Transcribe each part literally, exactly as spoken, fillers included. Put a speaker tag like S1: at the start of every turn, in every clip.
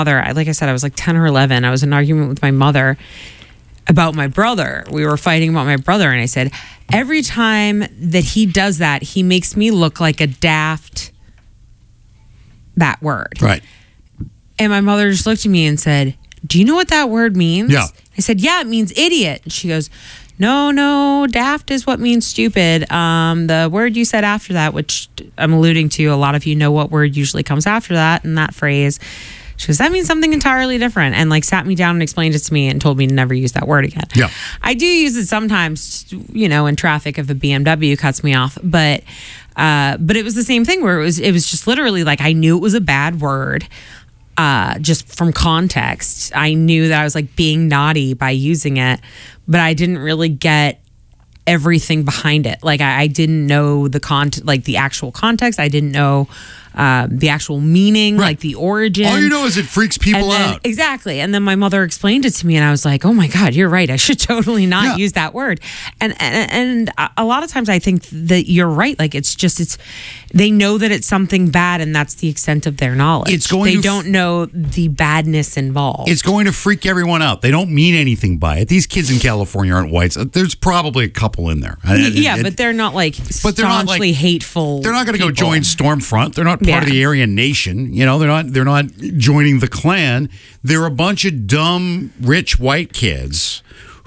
S1: mother, like I said, I was like ten or eleven. I was in an argument with my mother about my brother. We were fighting about my brother, and I said, every time that he does that, he makes me look like a daft, that word.
S2: Right.
S1: And my mother just looked at me and said, do you know what that word means?
S2: Yeah.
S1: I said, yeah, it means idiot. And she goes, no, no, daft is what means stupid. Um, the word you said after that, which I'm alluding to, a lot of you know what word usually comes after that in that phrase. She goes, that means something entirely different, and like sat me down and explained it to me and told me to never use that word again.
S2: Yeah.
S1: I do use it sometimes, you know, in traffic if a B M W cuts me off, but uh, but it was the same thing where it was it was just literally like I knew it was a bad word. Uh, just from context, I knew that I was like being naughty by using it, but I didn't really get everything behind it. Like I, I didn't know the con, like the actual context. I didn't know um, the actual meaning,
S2: Right.
S1: like the origin.
S2: All you know is it freaks people
S1: And then-
S2: out.
S1: Exactly. And then my mother explained it to me, and I was like, oh my God, you're right. I should totally not
S2: Yeah.
S1: use that word. And, and and a lot of times I think that you're right. Like it's just, it's, they know that it's something bad, and that's the extent of their knowledge.
S2: It's going
S1: they
S2: to f-
S1: don't know the badness involved.
S2: It's going to freak everyone out. They don't mean anything by it. These kids in California aren't whites. There's probably a couple in there.
S1: yeah,
S2: It-
S1: but they're not like
S2: But they're not,
S1: staunchly
S2: like-
S1: hateful.
S2: They're not going to go
S1: people.
S2: join Stormfront. They're not part
S1: Yeah.
S2: of the Aryan Nation. You know, they're not. They're not joining the Klan. They're a bunch of dumb, rich white kids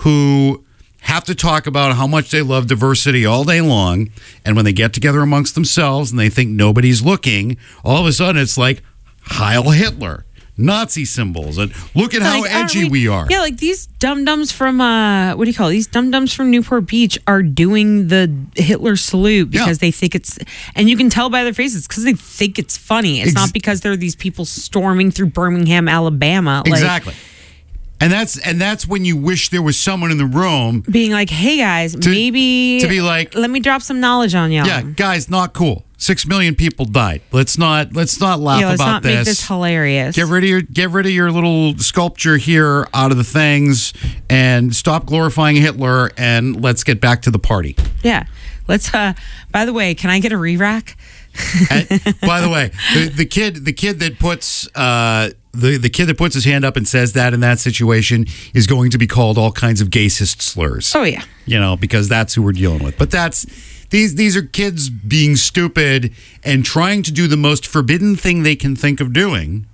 S2: who have to talk about how much they love diversity all day long. And when they get together amongst themselves and they think nobody's looking, all of a sudden it's like Heil Hitler, Nazi symbols, and look at how
S1: Like, aren't
S2: edgy we, are.
S1: Yeah, like these dum dums from uh, what do you call it? These dum dums from Newport Beach are doing the Hitler salute because
S2: Yeah.
S1: they think it's, and you can tell by their faces because they think it's funny. It's
S2: Ex-
S1: not because they're these people storming through Birmingham, Alabama. Like,
S2: Exactly. And that's and that's when you wish there was someone in the room.
S1: being like, hey guys, maybe
S2: to be like-
S1: let me drop some knowledge on y'all.
S2: Yeah, guys, not cool. Six million people died. Let's not let's not laugh
S1: Yeah, let's
S2: about
S1: not
S2: this.
S1: make this hilarious.
S2: Get rid of your get rid of your little sculpture here out of the things, and stop glorifying Hitler, and let's get back to the party.
S1: Yeah. Let's uh by the way, can I get a re-rack?
S2: And, by the way, the, the kid the kid that puts uh, the the kid that puts his hand up and says that in that situation is going to be called all kinds of gayist slurs.
S1: Oh yeah.
S2: You know, because that's who we're dealing with. But that's these these are kids being stupid and trying to do the most forbidden thing they can think of doing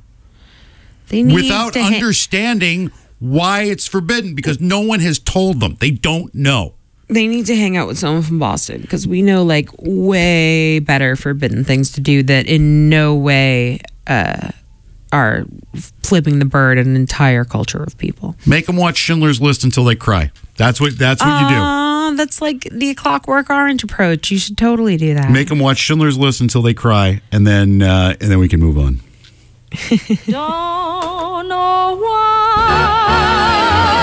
S1: They need
S2: without
S1: to ha-
S2: understanding why it's forbidden, because no one has told them. They don't know.
S1: They need to hang out with someone from Boston because we know like way better forbidden things to do that in no way uh, are flipping the bird an entire culture of people.
S2: Make them watch Schindler's List until they cry. That's what that's what you do.
S1: Uh, that's like the Clockwork Orange approach. You should totally do that.
S2: Make them watch Schindler's List until they cry, and then uh, and then we can move on.
S3: Don't know why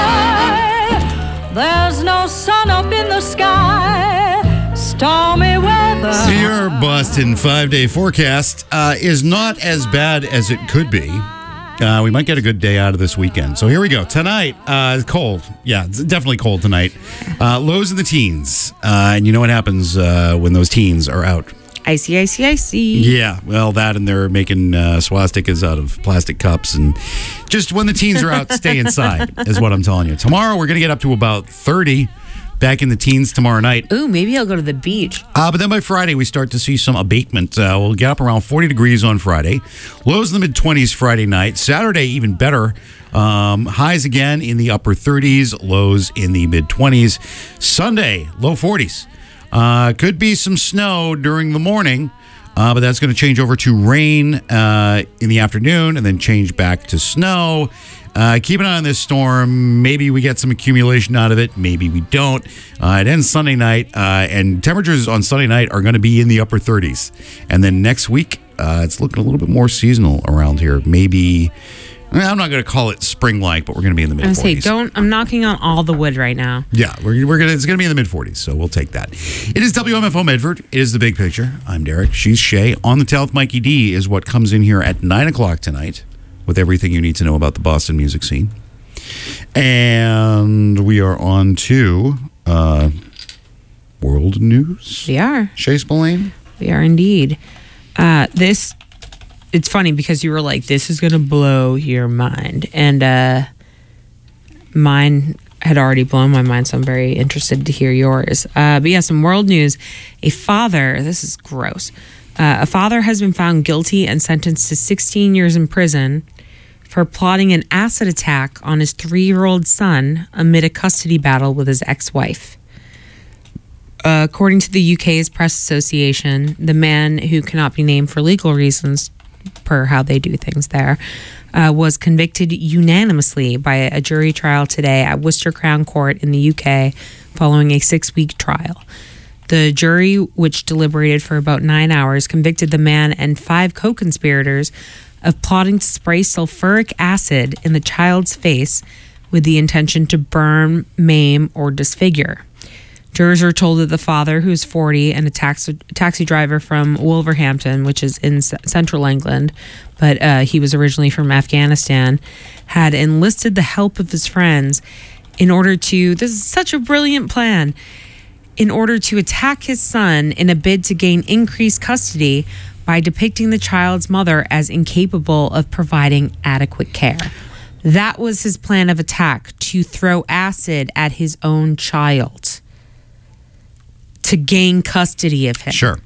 S3: there's no sun up in the sky, stormy weather.
S2: So your Boston five-day forecast uh, is not as bad as it could be. Uh, we might get a good day out of this weekend. So here we go. Tonight, uh, cold. Yeah, it's definitely cold tonight. Uh, lows in the teens. Uh, and you know what happens uh, when those teens are out.
S1: Icy, icy, icy.
S2: Yeah, well, that and they're making uh, swastikas out of plastic cups. And just when the teens are out, stay inside is what I'm telling you. Tomorrow, we're going to get up to about thirty. Back in the teens tomorrow night.
S1: Ooh, maybe I'll go to the beach.
S2: Uh, but then by Friday, we start to see some abatement. Uh, we'll get up around forty degrees on Friday. Lows in the mid-twenties Friday night. Saturday, even better. Um, highs again in the upper thirties. Lows in the mid-twenties. Sunday, low forties. Uh, could be some snow during the morning. Uh, but that's going to change over to rain uh, in the afternoon and then change back to snow. Uh, keep an eye on this storm. Maybe we get some accumulation out of it. Maybe we don't. Uh, it ends Sunday night, uh, and temperatures on Sunday night are going to be in the upper thirties. And then next week, uh, it's looking a little bit more seasonal around here. Maybe, I'm not going to call it spring-like, but we're going to be in the
S1: I
S2: mid-forties.
S1: say, don't. I'm knocking on all the wood right now.
S2: Yeah, we're, we're gonna. It's gonna be in the mid forties, so we'll take that. It is W M F O Medford. It is the big picture. I'm Derek. She's Shay. On the Tell with Mikey D is what comes in here at nine o'clock tonight, with everything you need to know about the Boston music scene. And we are on to uh, world news.
S1: We are.
S2: Shay Spillane.
S1: We are indeed. Uh, this it's funny because you were like, this is going to blow your mind. And uh, mine had already blown my mind, so I'm very interested to hear yours. Uh, but yeah, some world news. A father, this is gross. Uh, a father has been found guilty and sentenced to sixteen years in prison for plotting an acid attack on his three-year-old son amid a custody battle with his ex-wife. Uh, according to the U K's Press Association, the man, who cannot be named for legal reasons, per how they do things there, uh, was convicted unanimously by a jury trial today at Worcester Crown Court in the U K following a six-week trial. The jury, which deliberated for about nine hours, convicted the man and five co-conspirators of plotting to spray sulfuric acid in the child's face with the intention to burn, maim, or disfigure. Jurors are told that the father, who is forty and a taxi, taxi driver from Wolverhampton, which is in c- central England, but uh, he was originally from Afghanistan, had enlisted the help of his friends in order to, this is such a brilliant plan, in order to attack his son in a bid to gain increased custody by depicting the child's mother as incapable of providing adequate care. That was his plan of attack, to throw acid at his own child to gain custody of him.
S2: Sure.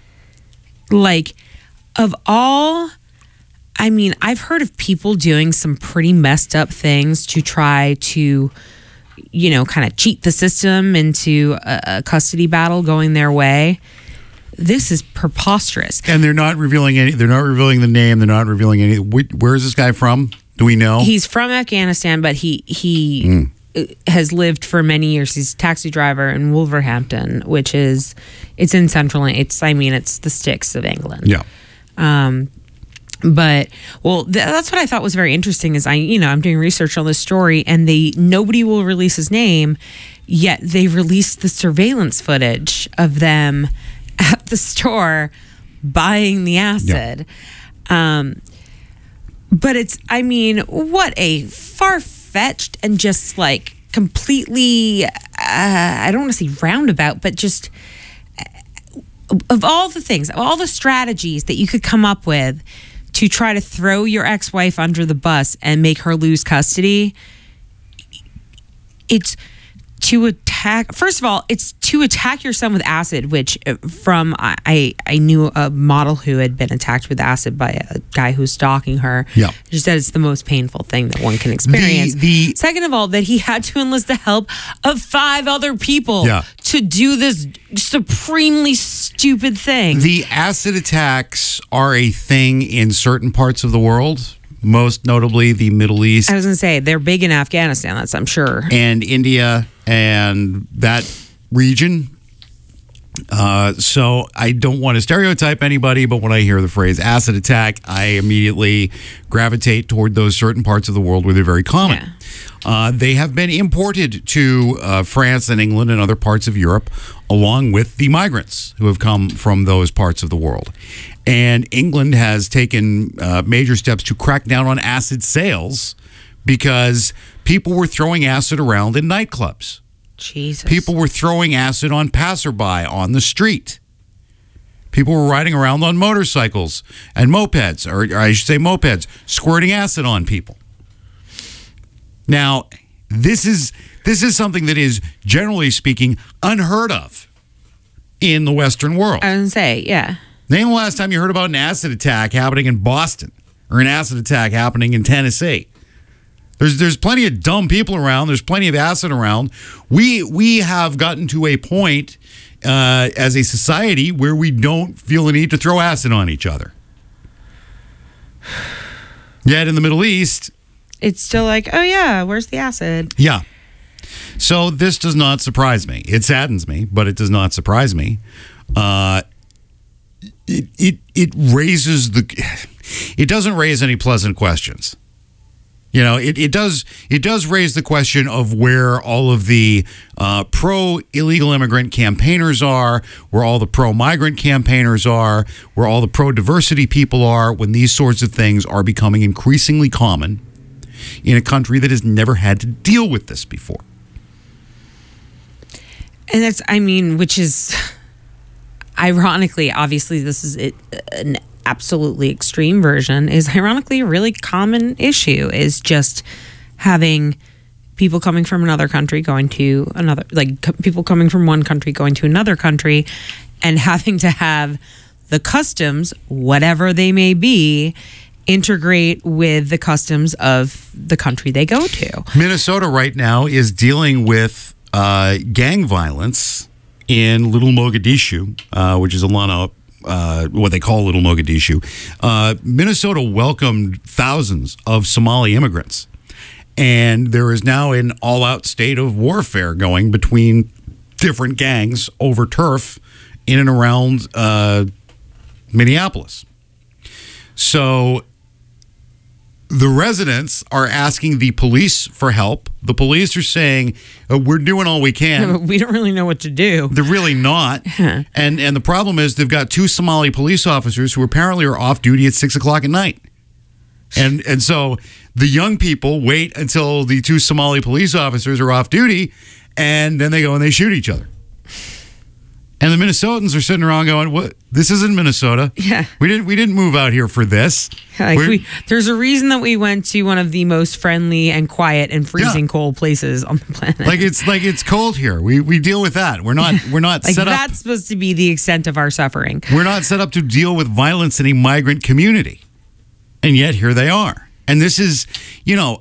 S1: Like, of all, I mean, I've heard of people doing some pretty messed up things to try to, you know, kind of cheat the system into a, a custody battle going their way. This is preposterous.
S2: And they're not revealing any. They're not revealing the name. They're not revealing any. Where is this guy from? Do we know?
S1: He's from Afghanistan, but he he mm. has lived for many years. He's a taxi driver in Wolverhampton, which is it's in central. It's I mean it's the sticks of England.
S2: Yeah.
S1: Um, but well, th- that's what I thought was very interesting. Is I you know I'm doing research on this story, and they nobody will release his name, yet they released the surveillance footage of them at the store buying the acid. Yeah. Um, but it's, I mean, what a far-fetched and just like completely, uh, I don't want to say roundabout, but just uh, of all the things, of all the strategies that you could come up with to try to throw your ex-wife under the bus and make her lose custody, it's to attack, first of all, it's to attack your son with acid, which from, I I knew a model who had been attacked with acid by a guy who's stalking her.
S2: Yeah.
S1: She said it's the most painful thing that one can experience.
S2: The, the,
S1: Second of all, that he had to enlist the help of five other people
S2: yeah.
S1: to do this supremely stupid thing.
S2: The acid attacks are a thing in certain parts of the world. Most notably the Middle East.
S1: I was going to say, they're big in Afghanistan, that's I'm sure.
S2: And India and that region. Uh, so I don't want to stereotype anybody, but when I hear the phrase acid attack, I immediately gravitate toward those certain parts of the world where they're very common.
S1: Yeah.
S2: Uh, they have been imported to uh, France and England and other parts of Europe, along with the migrants who have come from those parts of the world. And England has taken uh, major steps to crack down on acid sales because people were throwing acid around in nightclubs.
S1: Jesus.
S2: People were throwing acid on passerby on the street. People were riding around on motorcycles and mopeds, or, or I should say mopeds, squirting acid on people. Now, this is this is something that is, generally speaking, unheard of in the Western world.
S1: I was going to say, yeah.
S2: Name the last time you heard about an acid attack happening in Boston or an acid attack happening in Tennessee. There's there's plenty of dumb people around. There's plenty of acid around. We we have gotten to a point uh, as a society where we don't feel the need to throw acid on each other. Yet in the Middle East,
S1: it's still like, oh yeah, where's the acid?
S2: Yeah. So this does not surprise me. It saddens me, but it does not surprise me. Uh, it it it raises the. It doesn't raise any pleasant questions. You know, it, it does it does raise the question of where all of the uh, pro-illegal immigrant campaigners are, where all the pro-migrant campaigners are, where all the pro-diversity people are, when these sorts of things are becoming increasingly common in a country that has never had to deal with this before.
S1: And that's, I mean, which is, ironically, obviously, this is it, an absolutely extreme version is ironically a really common issue, is just having people coming from another country going to another, like co- people coming from one country going to another country and having to have the customs, whatever they may be, integrate with the customs of the country they go to.
S2: Minnesota right now is dealing with uh, gang violence in Little Mogadishu, uh, which is a lot of uh, what they call Little Mogadishu. Uh, Minnesota welcomed thousands of Somali immigrants, and there is now an all-out state of warfare going between different gangs over turf in and around uh, Minneapolis. So the residents are asking the police for help. The police are saying, uh, we're doing all we can.
S1: We don't really know what to do.
S2: They're really not. and and the problem is they've got two Somali police officers who apparently are off duty at six o'clock at night. And and so the young people wait until the two Somali police officers are off duty, and then they go and they shoot each other. And the Minnesotans are sitting around going, "What? This isn't Minnesota.
S1: Yeah,
S2: we didn't we didn't move out here for this.
S1: Like we, there's a reason that we went to one of the most friendly and quiet and freezing yeah. cold places on the planet.
S2: Like it's like it's cold here. We we deal with that. We're not we're not
S1: like
S2: set
S1: that's
S2: up.
S1: That's supposed to be the extent of our suffering.
S2: We're not set up to deal with violence in a migrant community, and yet here they are. And this is, you know,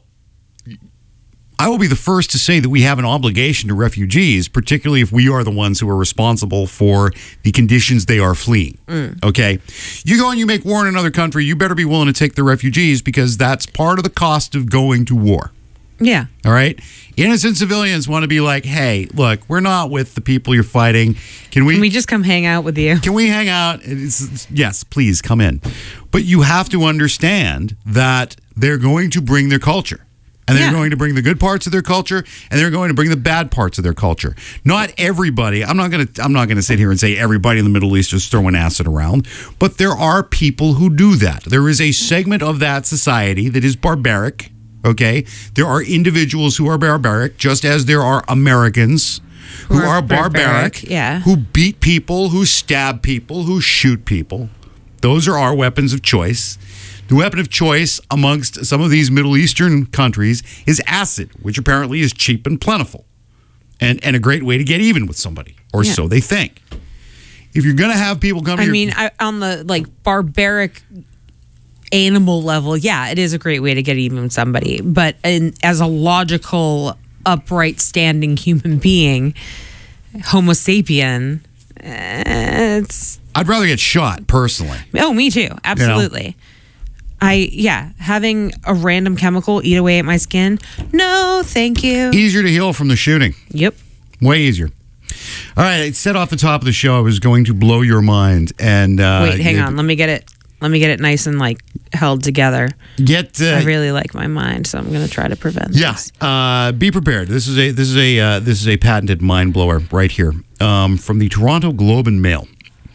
S2: I will be the first to say that we have an obligation to refugees, particularly if we are the ones who are responsible for the conditions they are fleeing. Mm. Okay? You go and you make war in another country, you better be willing to take the refugees because that's part of the cost of going to war.
S1: Yeah.
S2: All right? Innocent civilians want to be like, hey, look, we're not with the people you're fighting. Can we,
S1: can we just come hang out with you?
S2: Can we hang out? It's, it's, yes, please come in. But you have to understand that they're going to bring their culture. And they're yeah. going to bring the good parts of their culture, and they're going to bring the bad parts of their culture. Not everybody. I'm not going to. I'm not going to sit here and say everybody in the Middle East is throwing acid around, but there are people who do that. There is a segment of that society that is barbaric. Okay, there are individuals who are barbaric, just as there are Americans who, who are, are barbaric.
S1: barbaric yeah.
S2: Who beat people, who stab people, who shoot people. Those are our weapons of choice. The weapon of choice amongst some of these Middle Eastern countries is acid, which apparently is cheap and plentiful, and and a great way to get even with somebody, or yeah. so they think. If you're going to have people come,
S1: I
S2: to
S1: mean, I, on the like barbaric animal level, yeah, it is a great way to get even with somebody. But in, as a logical, upright, standing human being, Homo sapien, uh, it's.
S2: I'd rather get shot personally.
S1: Oh, me too. Absolutely. You know? I, yeah, having a random chemical eat away at my skin, no, thank you.
S2: Easier to heal from the shooting.
S1: Yep.
S2: Way easier. All right, I said off the top of the show I was going to blow your mind. And uh,
S1: Wait, hang on. Let me get it. Let me get it nice and, like, held together.
S2: Get. Uh,
S1: I really like my mind, so I'm going to try to prevent
S2: yeah,
S1: this.
S2: Uh, be prepared. This is a this is a uh, this is a patented mind blower right here um, from the Toronto Globe and Mail.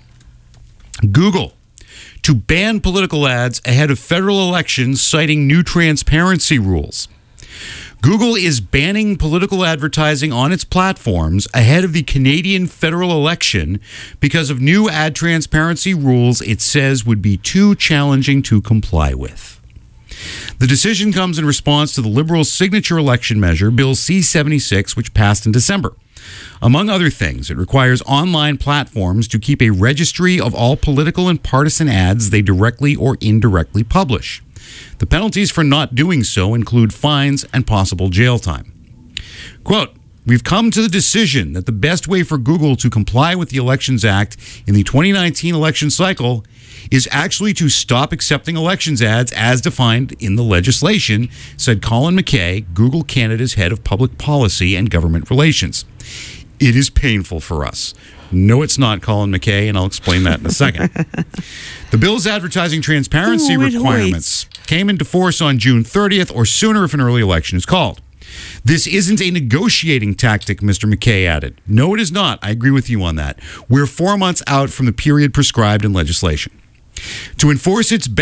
S2: Google to ban political ads ahead of federal elections, citing new transparency rules. Google is banning political advertising on its platforms ahead of the Canadian federal election because of new ad transparency rules it says would be too challenging to comply with. The decision comes in response to the Liberals' signature election measure, Bill C seventy-six, which passed in December. Among other things, it requires online platforms to keep a registry of all political and partisan ads they directly or indirectly publish. The penalties for not doing so include fines and possible jail time. Quote, "We've come to the decision that the best way for Google to comply with the Elections Act in the twenty nineteen election cycle is actually to stop accepting elections ads as defined in the legislation," said Colin McKay, Google Canada's head of public policy and government relations. It is painful for us. No, it's not, Colin McKay, and I'll explain that in a second. The bill's advertising transparency
S1: Ooh,
S2: requirements came into force on June thirtieth or sooner if an early election is called. This isn't a negotiating tactic, Mister McKay added. No, it is not. I agree with you on that. We're four months out from the period prescribed in legislation. To enforce its ban,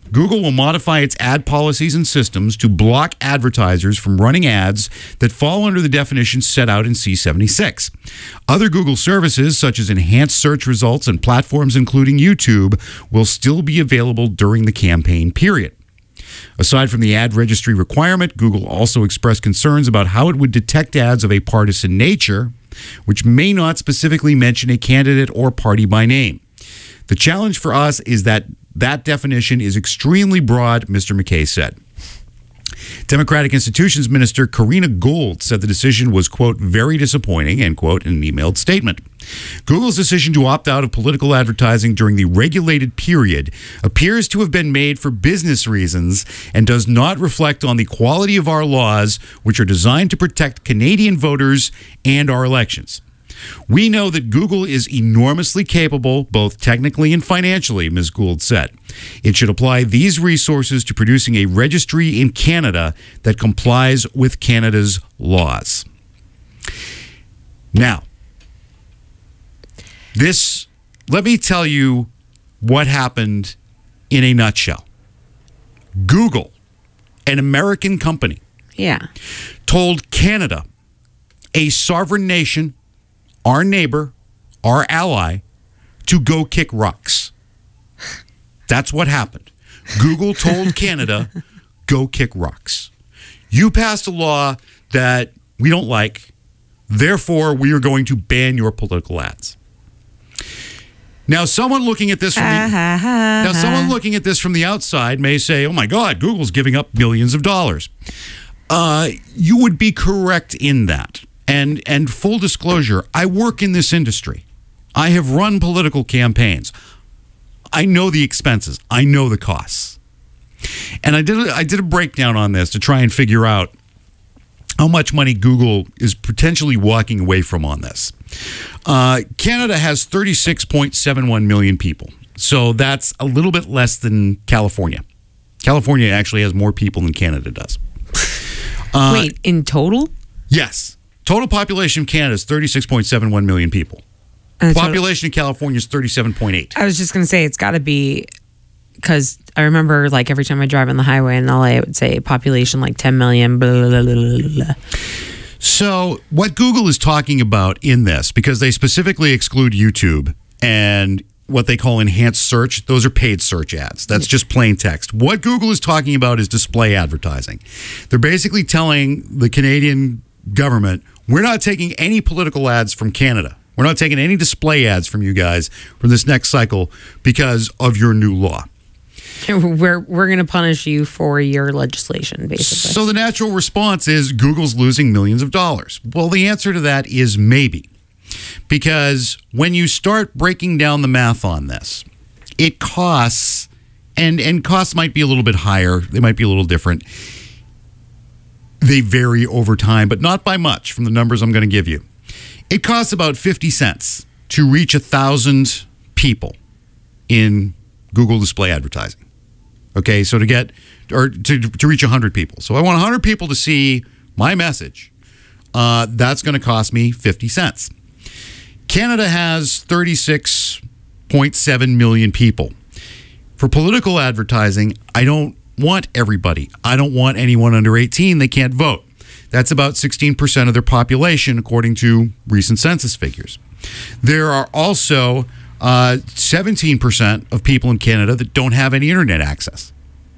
S2: Google will modify its ad policies and systems to block advertisers from running ads that fall under the definition set out in C seventy-six. Other Google services, such as enhanced search results and platforms including YouTube, will still be available during the campaign period. Aside from the ad registry requirement, Google also expressed concerns about how it would detect ads of a partisan nature, which may not specifically mention a candidate or party by name. The challenge for us is that that definition is extremely broad, Mister McKay said. Democratic Institutions Minister Karina Gould said the decision was, quote, very disappointing, end quote, in an emailed statement. Google's decision to opt out of political advertising during the regulated period appears to have been made for business reasons and does not reflect on the quality of our laws, which are designed to protect Canadian voters and our elections. We know that Google is enormously capable, both technically and financially, Miz Gould said. It should apply these resources to producing a registry in Canada that complies with Canada's laws. Now, this, let me tell you what happened in a nutshell. Google, an American company,
S1: Yeah.
S2: told Canada, a sovereign nation, our neighbor, our ally, to go kick rocks. That's what happened. Google told Canada, go kick rocks. You passed a law that we don't like, therefore we are going to ban your political ads. Now, someone looking at this from the, now someone looking at this from the outside may say, "Oh my God, Google's giving up millions of dollars." Uh, you would be correct in that. And and full disclosure, I work in this industry. I have run political campaigns. I know the expenses. I know the costs. And I did a, I did a breakdown on this to try and figure out how much money Google is potentially walking away from on this. Uh, Canada has thirty-six point seven one million people. So that's a little bit less than California. California actually has more people than Canada does. Uh,
S1: Wait, in total?
S2: Yes. Total population of Canada is thirty-six point seven one million people.
S1: Uh, total-
S2: Population in California is thirty-seven point eight.
S1: I was just going to say it's got to be, because I remember like every time I drive on the highway in L A, it would say population like ten million, blah, blah, blah, blah, blah.
S2: So what Google is talking about in this, because they specifically exclude YouTube and what they call enhanced search, those are paid search ads. That's just plain text. What Google is talking about is display advertising. They're basically telling the Canadian government, we're not taking any political ads from Canada. We're not taking any display ads from you guys for this next cycle because of your new law.
S1: We're we're going to punish you for your legislation, basically.
S2: So the natural response is Google's losing millions of dollars. Well, the answer to that is maybe. Because when you start breaking down the math on this, it costs, and, and costs might be a little bit higher. They might be a little different. They vary over time, but not by much from the numbers I'm going to give you. It costs about fifty cents to reach a thousand people in Google display advertising. Okay, so to get, or to, to reach one hundred people. So I want one hundred people to see my message. Uh, that's going to cost me fifty cents. Canada has thirty-six point seven million people. For political advertising, I don't want everybody. I don't want anyone under eighteen. They can't vote. That's about sixteen percent of their population, according to recent census figures. There are also uh, seventeen percent of people in Canada that don't have any internet access.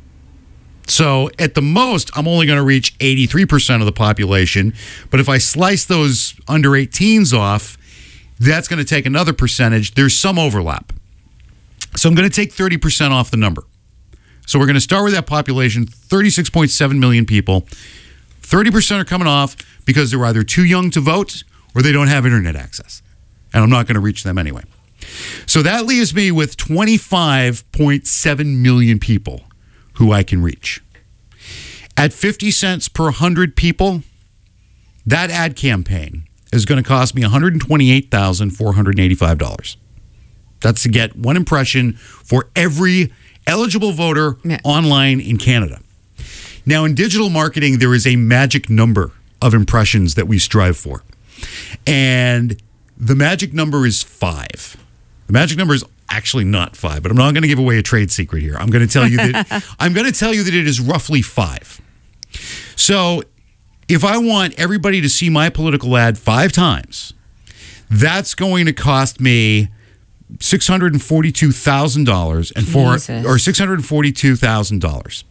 S2: So at the most, I'm only going to reach eighty-three percent of the population. But if I slice those under eighteens off, that's going to take another percentage. There's some overlap. So I'm going to take thirty percent off the number. So we're going to start with that population, thirty-six point seven million people. thirty percent are coming off because they're either too young to vote or they don't have internet access. And I'm not going to reach them anyway. So that leaves me with twenty-five point seven million people who I can reach. At fifty cents per one hundred people, that ad campaign is going to cost me one hundred twenty-eight thousand four hundred eighty-five dollars. That's to get one impression for every eligible voter
S1: yeah.
S2: online in Canada. Now, in digital marketing, there is a magic number of impressions that we strive for. And the magic number is five. The magic number is actually not five, but I'm not going to give away a trade secret here. I'm going to tell you that I'm going to tell you that it is roughly five. So if I want everybody to see my political ad five times, that's going to cost me six hundred forty-two thousand dollars and for
S1: Jesus.
S2: or six hundred forty-two thousand dollars.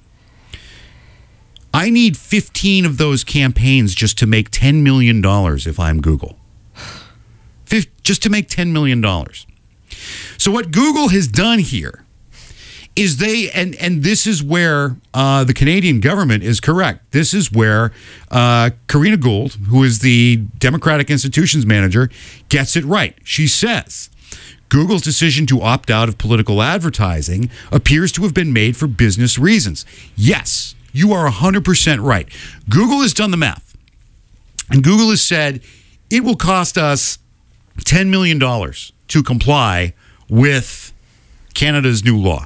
S2: I need fifteen of those campaigns just to make ten million dollars if I'm Google. Fif- just to make ten million dollars. So what Google has done here is they, and, and this is where uh, the Canadian government is correct. This is where uh, Karina Gould, who is the Democratic Institutions Manager, gets it right. She says, Google's decision to opt out of political advertising appears to have been made for business reasons. Yes, you are one hundred percent right. Google has done the math. And Google has said it will cost us ten million dollars to comply with Canada's new law.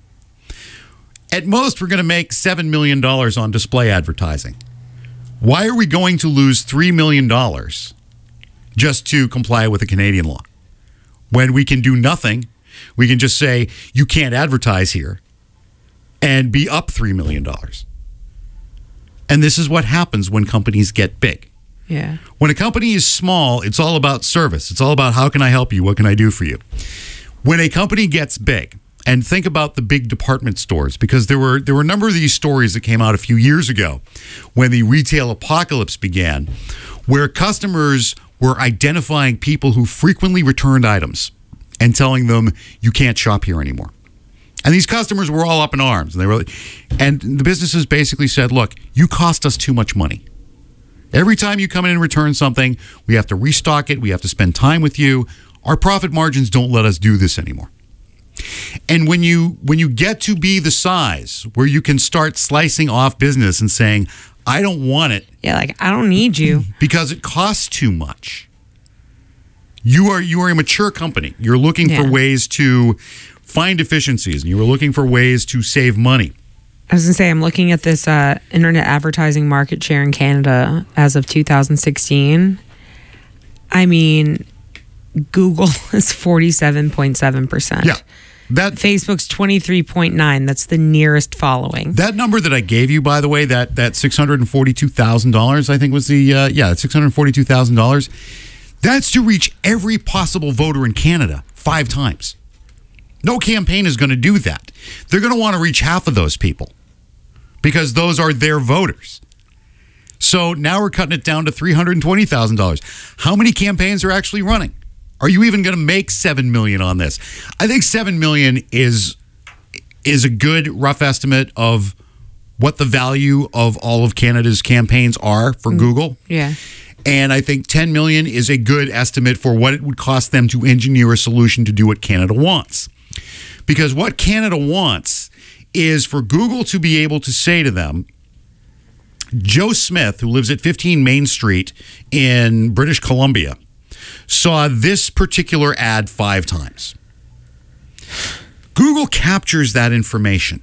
S2: At most, we're going to make seven million dollars on display advertising. Why are we going to lose three million dollars just to comply with the Canadian law? When we can do nothing, we can just say, you can't advertise here and be up three million dollars. And this is what happens when companies get big.
S1: Yeah.
S2: When a company is small, it's all about service. It's all about how can I help you? What can I do for you? When a company gets big, and think about the big department stores, because there were there were a number of these stories that came out a few years ago when the retail apocalypse began, where customers were identifying people who frequently returned items and telling them, you can't shop here anymore. And these customers were all up in arms. And they were, and the businesses basically said, look, you cost us too much money. Every time you come in and return something, we have to restock it. We have to spend time with you. Our profit margins don't let us do this anymore. And when you when you get to be the size where you can start slicing off business and saying, I don't want it.
S1: Yeah, like, I don't need you.
S2: Because it costs too much. You are you are a mature company. You're looking
S1: Yeah.
S2: for ways to find efficiencies, and you were looking for ways to save money.
S1: I was going to say, I'm looking at this uh, internet advertising market share in Canada as of two thousand sixteen. I mean, Google is forty-seven point seven percent.
S2: Yeah. That
S1: Facebook's twenty-three point nine. That's the nearest following.
S2: that number that I gave you, by the way, that that six hundred forty-two thousand dollars, I think was the uh, yeah, six hundred forty-two thousand dollars. That's to reach every possible voter in Canada five times. No campaign is going to do that. They're going to want to reach half of those people because those are their voters. So now we're cutting it down to three hundred twenty thousand dollars. How many campaigns are actually running? Are you even going to make seven million dollars on this? I think seven million dollars is is a good rough estimate of what the value of all of Canada's campaigns are for mm. Google.
S1: Yeah.
S2: And I think ten million dollars is a good estimate for what it would cost them to engineer a solution to do what Canada wants. Because what Canada wants is for Google to be able to say to them, Joe Smith, who lives at fifteen Main Street in British Columbia, saw this particular ad five times. Google captures that information.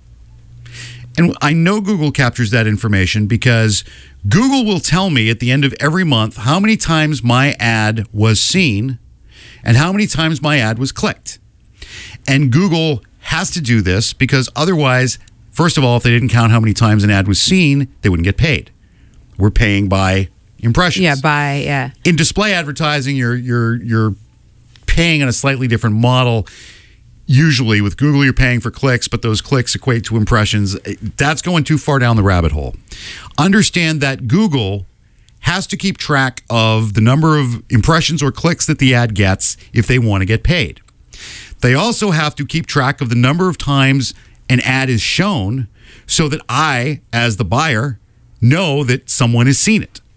S2: And I know Google captures that information because Google will tell me at the end of every month how many times my ad was seen and how many times my ad was clicked. And Google has to do this because otherwise, first of all, if they didn't count how many times an ad was seen, they wouldn't get paid. We're paying by impressions.
S1: Yeah, by, yeah.
S2: In display advertising, you're you're you're paying on a slightly different model. Usually with Google, you're paying for clicks, but those clicks equate to impressions. That's going too far down the rabbit hole. Understand that Google has to keep track of the number of impressions or clicks that the ad gets if they want to get paid. They also have to keep track of the number of times an ad is shown so that I, as the buyer, know that someone has seen it.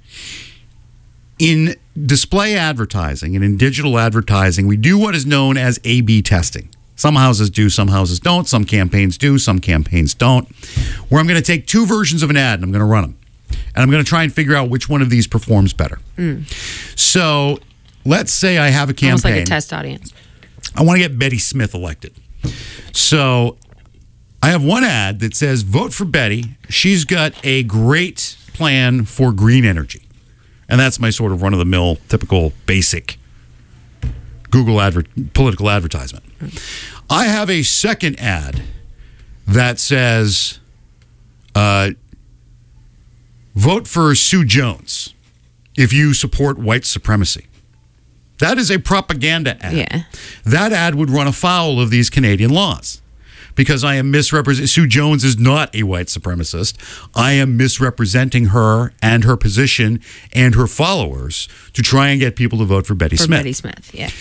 S2: In display advertising and in digital advertising, we do what is known as A B testing. Some houses do, some houses don't. Some campaigns do, some campaigns don't. Where I'm going to take two versions of an ad and I'm going to run them. And I'm going to try and figure out which one of these performs better. Mm. So let's say I have a campaign.
S1: Almost like a test audience.
S2: I want to get Betty Smith elected. So I have one ad that says, vote for Betty. She's got a great plan for green energy. And that's my sort of run-of-the-mill, typical, basic Google adver- political advertisement. I have a second ad that says, uh, vote for Sue Jones if you support white supremacy. That is a propaganda ad.
S1: Yeah.
S2: That ad would run afoul of these Canadian laws because I am misrepresenting. Sue Jones is not a white supremacist. I am misrepresenting her and her position and her followers to try and get people to vote for Betty
S1: For
S2: Smith.
S1: Betty Smith, yeah.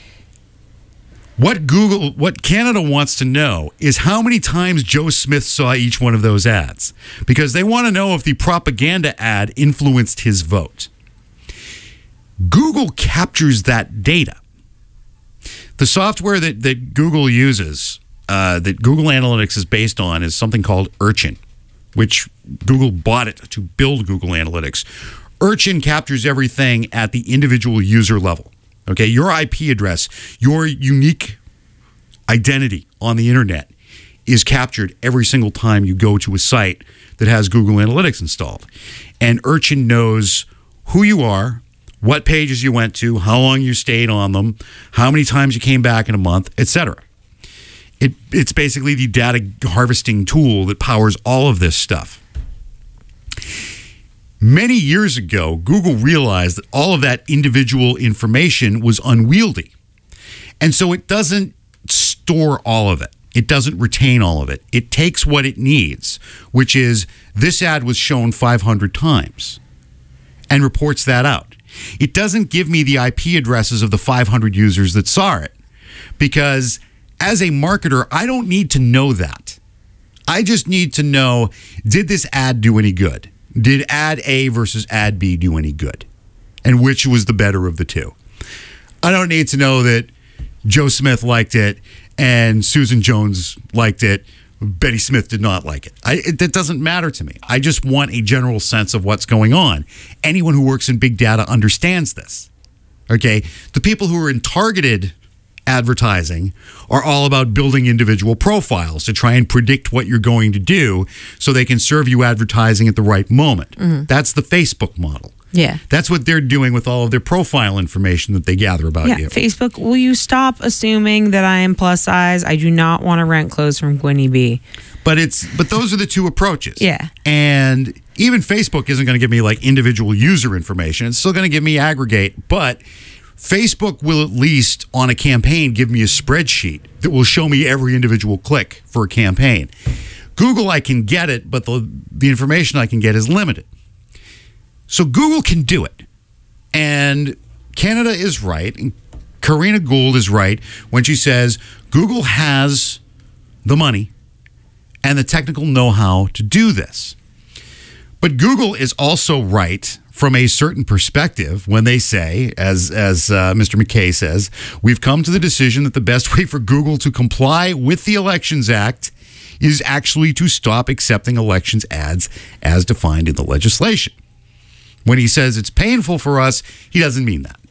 S2: What Google, what Canada wants to know is how many times Joe Smith saw each one of those ads, because they want to know if the propaganda ad influenced his vote. Google captures that data. The software that, that Google uses, uh, that Google Analytics is based on, is something called Urchin, which Google bought it to build Google Analytics. Urchin captures everything at the individual user level. Okay, your I P address, your unique identity on the internet is captured every single time you go to a site that has Google Analytics installed. And Urchin knows who you are, what pages you went to, how long you stayed on them, how many times you came back in a month, et cetera. It, it's basically the data harvesting tool that powers all of this stuff. Many years ago, Google realized that all of that individual information was unwieldy. And so it doesn't store all of it. It doesn't retain all of it. It takes what it needs, which is this ad was shown five hundred times, and reports that out. It doesn't give me the I P addresses of the five hundred users that saw it, because as a marketer, I don't need to know that. I just need to know, did this ad do any good? Did ad A versus ad B do any good? And which was the better of the two? I don't need to know that Joe Smith liked it and Susan Jones liked it. Betty Smith did not like it. I, it. That doesn't matter to me. I just want a general sense of what's going on. Anyone who works in big data understands this. Okay? The people who are in targeted advertising are all about building individual profiles to try and predict what you're going to do so they can serve you advertising at the right moment. Mm-hmm. That's the Facebook model.
S1: Yeah.
S2: That's what they're doing with all of their profile information that they gather about
S1: yeah,
S2: you.
S1: Facebook, will you stop assuming that I am plus size? I do not want to rent clothes from Gwynnie B.
S2: But it's but those are the two approaches.
S1: Yeah.
S2: And even Facebook isn't going to give me like individual user information. It's still going to give me aggregate, but Facebook will at least on a campaign give me a spreadsheet that will show me every individual click for a campaign. Google, I can get it, but the, the information I can get is limited. So Google can do it. And Canada is right. And Karina Gould is right when she says Google has the money and the technical know-how to do this. But Google is also right from a certain perspective when they say, as as uh, Mister McKay says, we've come to the decision that the best way for Google to comply with the Elections Act is actually to stop accepting elections ads as defined in the legislation. When he says it's painful for us, he doesn't mean that.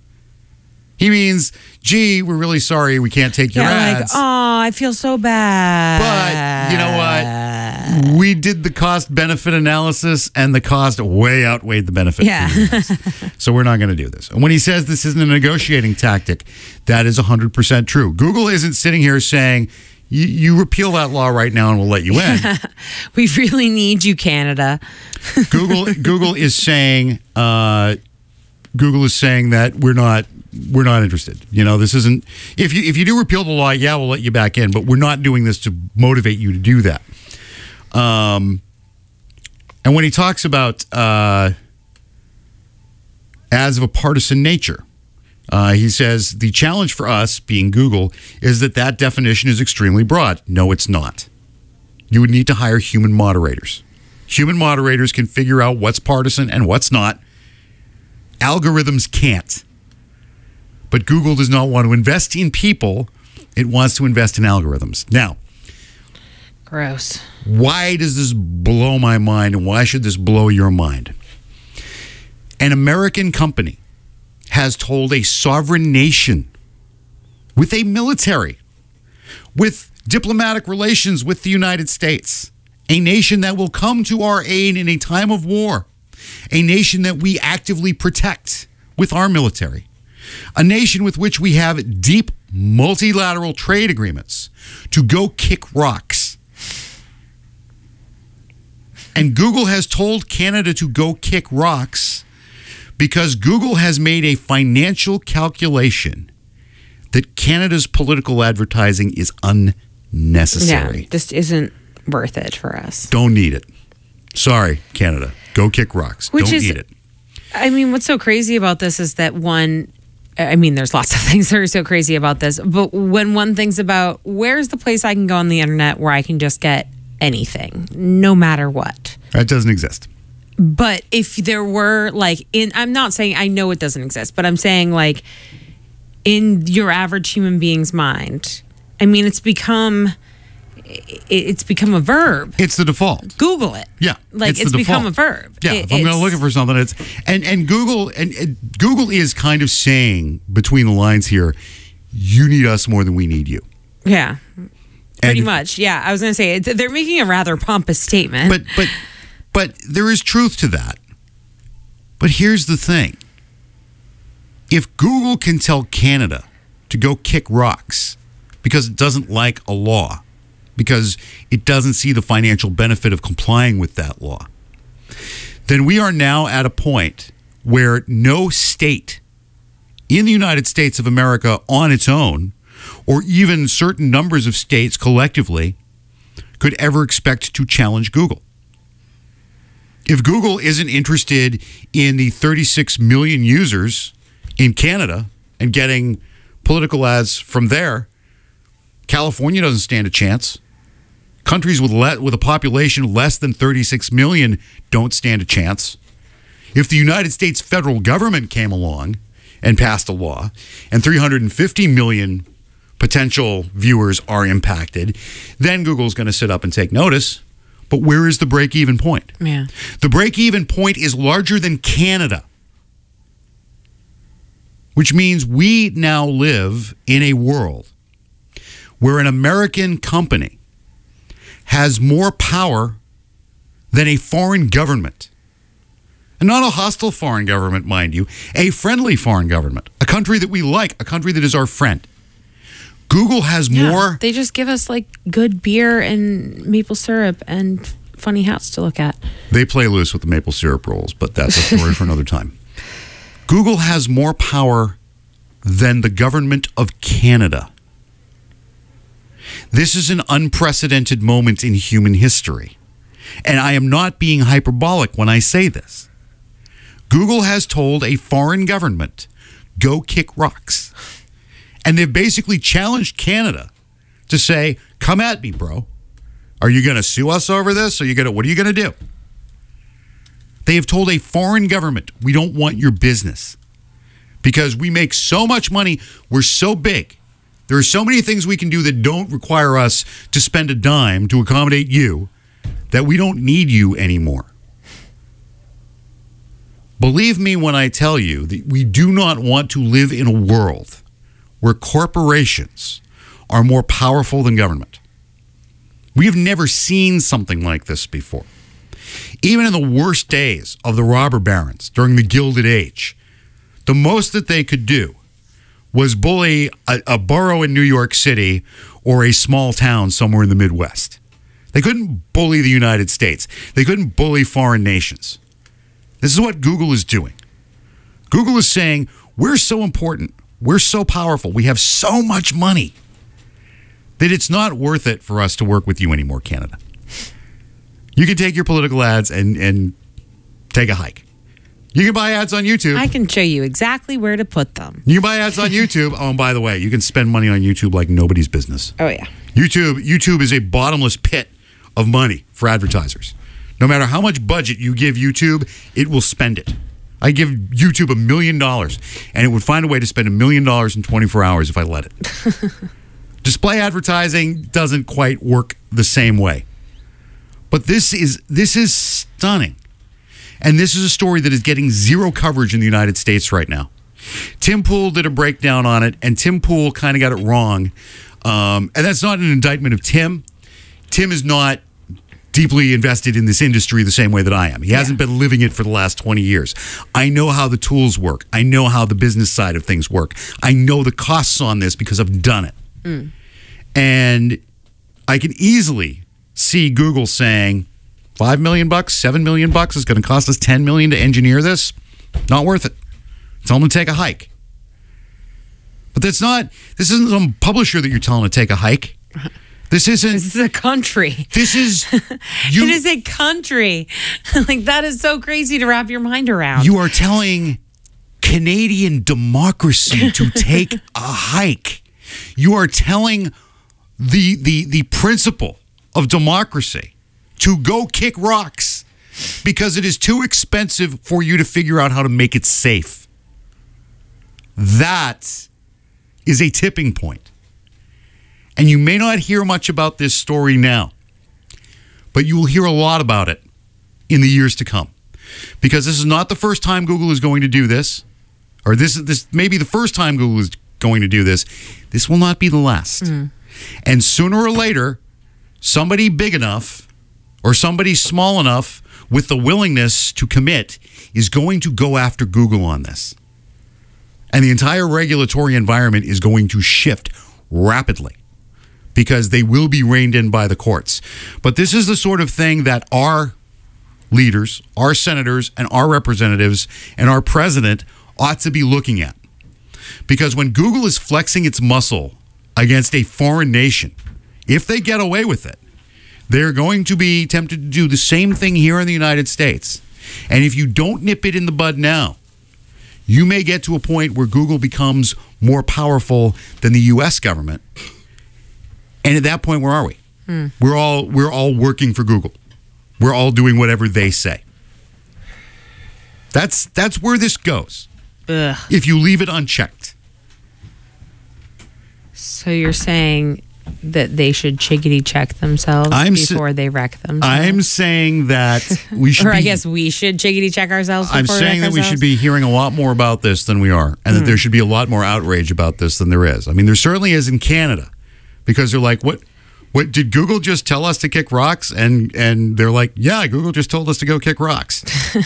S2: He means, gee, we're really sorry we can't take your
S1: yeah,
S2: ads.
S1: like, oh, I feel so bad.
S2: But you know what? We did the cost-benefit analysis, and the cost way outweighed the benefit.
S1: Yeah.
S2: So we're not going to do this. And when he says this isn't a negotiating tactic, that is one hundred percent true. Google isn't sitting here saying, you, you repeal that law right now and we'll let you in.
S1: We really need you, Canada.
S2: Google Google is saying uh, Google is saying that we're not we're not interested. You know, this isn't if you if you do repeal the law, yeah, we'll let you back in, but we're not doing this to motivate you to do that. Um, and when he talks about uh, ads of a partisan nature, uh, he says the challenge for us, being Google, is that that definition is extremely broad. No, it's not. You would need to hire human moderators. Human moderators can figure out what's partisan and what's not. Algorithms can't. But Google does not want to invest in people. It wants to invest in algorithms. Now,
S1: gross.
S2: Why does this blow my mind, and why should this blow your mind? An American company has told a sovereign nation with a military, with diplomatic relations with the United States, a nation that will come to our aid in a time of war, a nation that we actively protect with our military, a nation with which we have deep multilateral trade agreements, to go kick rocks. And Google has told Canada to go kick rocks because Google has made a financial calculation that Canada's political advertising is unnecessary.
S1: Yeah, just isn't worth it for us.
S2: Don't need it. Sorry, Canada. Go kick rocks.
S1: Which
S2: Don't
S1: is,
S2: need it.
S1: I mean, what's so crazy about this is that one, I mean, there's lots of things that are so crazy about this, but when one thinks about where's the place I can go on the internet where I can just get anything, no matter what.
S2: That doesn't exist.
S1: But if there were like in, I'm not saying, I know it doesn't exist, but I'm saying like in your average human being's mind, I mean, it's become, it's become a verb.
S2: It's the default.
S1: Google it.
S2: Yeah,
S1: like
S2: it's
S1: it's,
S2: the
S1: become
S2: default.
S1: a verb.
S2: Yeah,
S1: It-
S2: if I'm going
S1: it's-
S2: to looking for something, it's and and Google and, and Google is kind of saying between the lines here, you need us more than we need you.
S1: Yeah, pretty
S2: And-
S1: much. Yeah, I was going to say it- they're making a rather pompous statement.
S2: But but but there is truth to that. But here's the thing: if Google can tell Canada to go kick rocks because it doesn't like a law, because it doesn't see the financial benefit of complying with that law, then we are now at a point where no state in the United States of America on its own, or even certain numbers of states collectively, could ever expect to challenge Google. If Google isn't interested in the thirty-six million users in Canada and getting political ads from there, California doesn't stand a chance. Countries with le- with a population less than thirty-six million don't stand a chance. If the United States federal government came along and passed a law and three hundred fifty million potential viewers are impacted, then Google's going to sit up and take notice. But where is the break-even point?
S1: yeah,
S2: The break-even point is larger than Canada, which means we now live in a world where an American company has more power than a foreign government. And not a hostile foreign government, mind you, a friendly foreign government, a country that we like, a country that is our friend. Google has
S1: Yeah,
S2: more.
S1: They just give us like good beer and maple syrup and funny hats to look at.
S2: They play loose with the maple syrup rolls, but that's a story for another time. Google has more power than the government of Canada. This is an unprecedented moment in human history. And I am not being hyperbolic when I say this. Google has told a foreign government, go kick rocks. And they've basically challenged Canada to say, come at me, bro. Are you going to sue us over this? Are you going to, what are you going to do? They have told a foreign government, we don't want your business because we make so much money. We're so big. There are so many things we can do that don't require us to spend a dime to accommodate you that we don't need you anymore. Believe me when I tell you that we do not want to live in a world where corporations are more powerful than government. We have never seen something like this before. Even in the worst days of the robber barons during the Gilded Age, the most that they could do was bully a, a borough in New York City or a small town somewhere in the Midwest. They couldn't bully the United States. They couldn't bully foreign nations. This is what Google is doing. Google is saying, we're so important. We're so powerful. We have so much money that it's not worth it for us to work with you anymore, Canada. You can take your political ads and, and take a hike. You can buy ads on YouTube.
S1: I can show you exactly where to put them.
S2: You can buy ads on YouTube. Oh, and by the way, you can spend money on YouTube like nobody's business.
S1: Oh, yeah.
S2: YouTube, YouTube is a bottomless pit of money for advertisers. No matter how much budget you give YouTube, it will spend it. I give YouTube a million dollars, and it would find a way to spend a million dollars in twenty-four hours if I let it. Display advertising doesn't quite work the same way. But this is this is stunning. And this is a story that is getting zero coverage in the United States right now. Tim Pool did a breakdown on it, and Tim Pool kind of got it wrong. Um, and that's not an indictment of Tim. Tim is not deeply invested in this industry the same way that I am. He hasn't been living it for the last twenty years. I know how the tools work. I know how the business side of things work. I know the costs on this because I've done it. Mm. And I can easily see Google saying, five million bucks, seven million bucks is going to cost us ten million to engineer this. Not worth it. Tell them to take a hike. But that's not, this isn't some publisher that you're telling to take a hike. This isn't.
S1: This is a country.
S2: This is. You,
S1: it is a country. Like, that is so crazy to wrap your mind around.
S2: You are telling Canadian democracy to take a hike. You are telling the the the principle of democracy to go kick rocks because it is too expensive for you to figure out how to make it safe. That is a tipping point. And you may not hear much about this story now, but you will hear a lot about it in the years to come. Because this is not the first time Google is going to do this, or this is this may be the first time Google is going to do this. This will not be the last. Mm. And sooner or later, somebody big enough or somebody small enough with the willingness to commit is going to go after Google on this. And the entire regulatory environment is going to shift rapidly because they will be reined in by the courts. But this is the sort of thing that our leaders, our senators, and our representatives, and our president ought to be looking at. Because when Google is flexing its muscle against a foreign nation, if they get away with it, they're going to be tempted to do the same thing here in the United States. And if you don't nip it in the bud now, you may get to a point where Google becomes more powerful than the U S government. And at that point, where are we? Hmm. We're all we're all working for Google. We're all doing whatever they say. That's that's where this goes.
S1: Ugh.
S2: If you leave it unchecked.
S1: So you're saying that they should chickadee check themselves
S2: I'm
S1: before
S2: sa-
S1: they wreck themselves?
S2: I'm saying that we should
S1: or
S2: be,
S1: I guess we should chickadee check ourselves before
S2: I'm saying
S1: we
S2: that
S1: wreck
S2: we
S1: ourselves?
S2: should be hearing a lot more about this than we are, and mm. that there should be a lot more outrage about this than there is. I mean, there certainly is in Canada, because they're like, what what did Google just tell us to kick rocks? And and they're like, yeah, Google just told us to go kick rocks.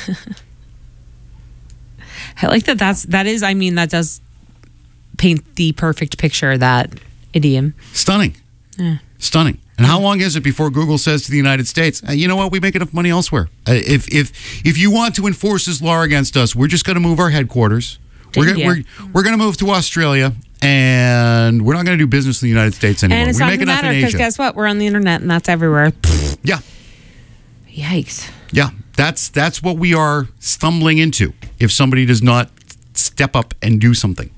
S1: I like that that's that is I mean that does paint the perfect picture, that idiom.
S2: Stunning.
S1: Yeah.
S2: Stunning. And how long is it before Google says to the United States, uh, you know what, we make enough money elsewhere. Uh, if if if you want to enforce this law against us, we're just going to move our headquarters. We're,
S1: yeah.
S2: we're, we're going to move to Australia, and we're not going to do business in the United States anymore.
S1: And it's
S2: we
S1: not
S2: make
S1: going to
S2: enough
S1: matter
S2: in
S1: because
S2: Asia.
S1: guess what? We're on the internet and that's everywhere.
S2: Yeah.
S1: Yikes.
S2: Yeah. That's that's what we are stumbling into if somebody does not step up and do something.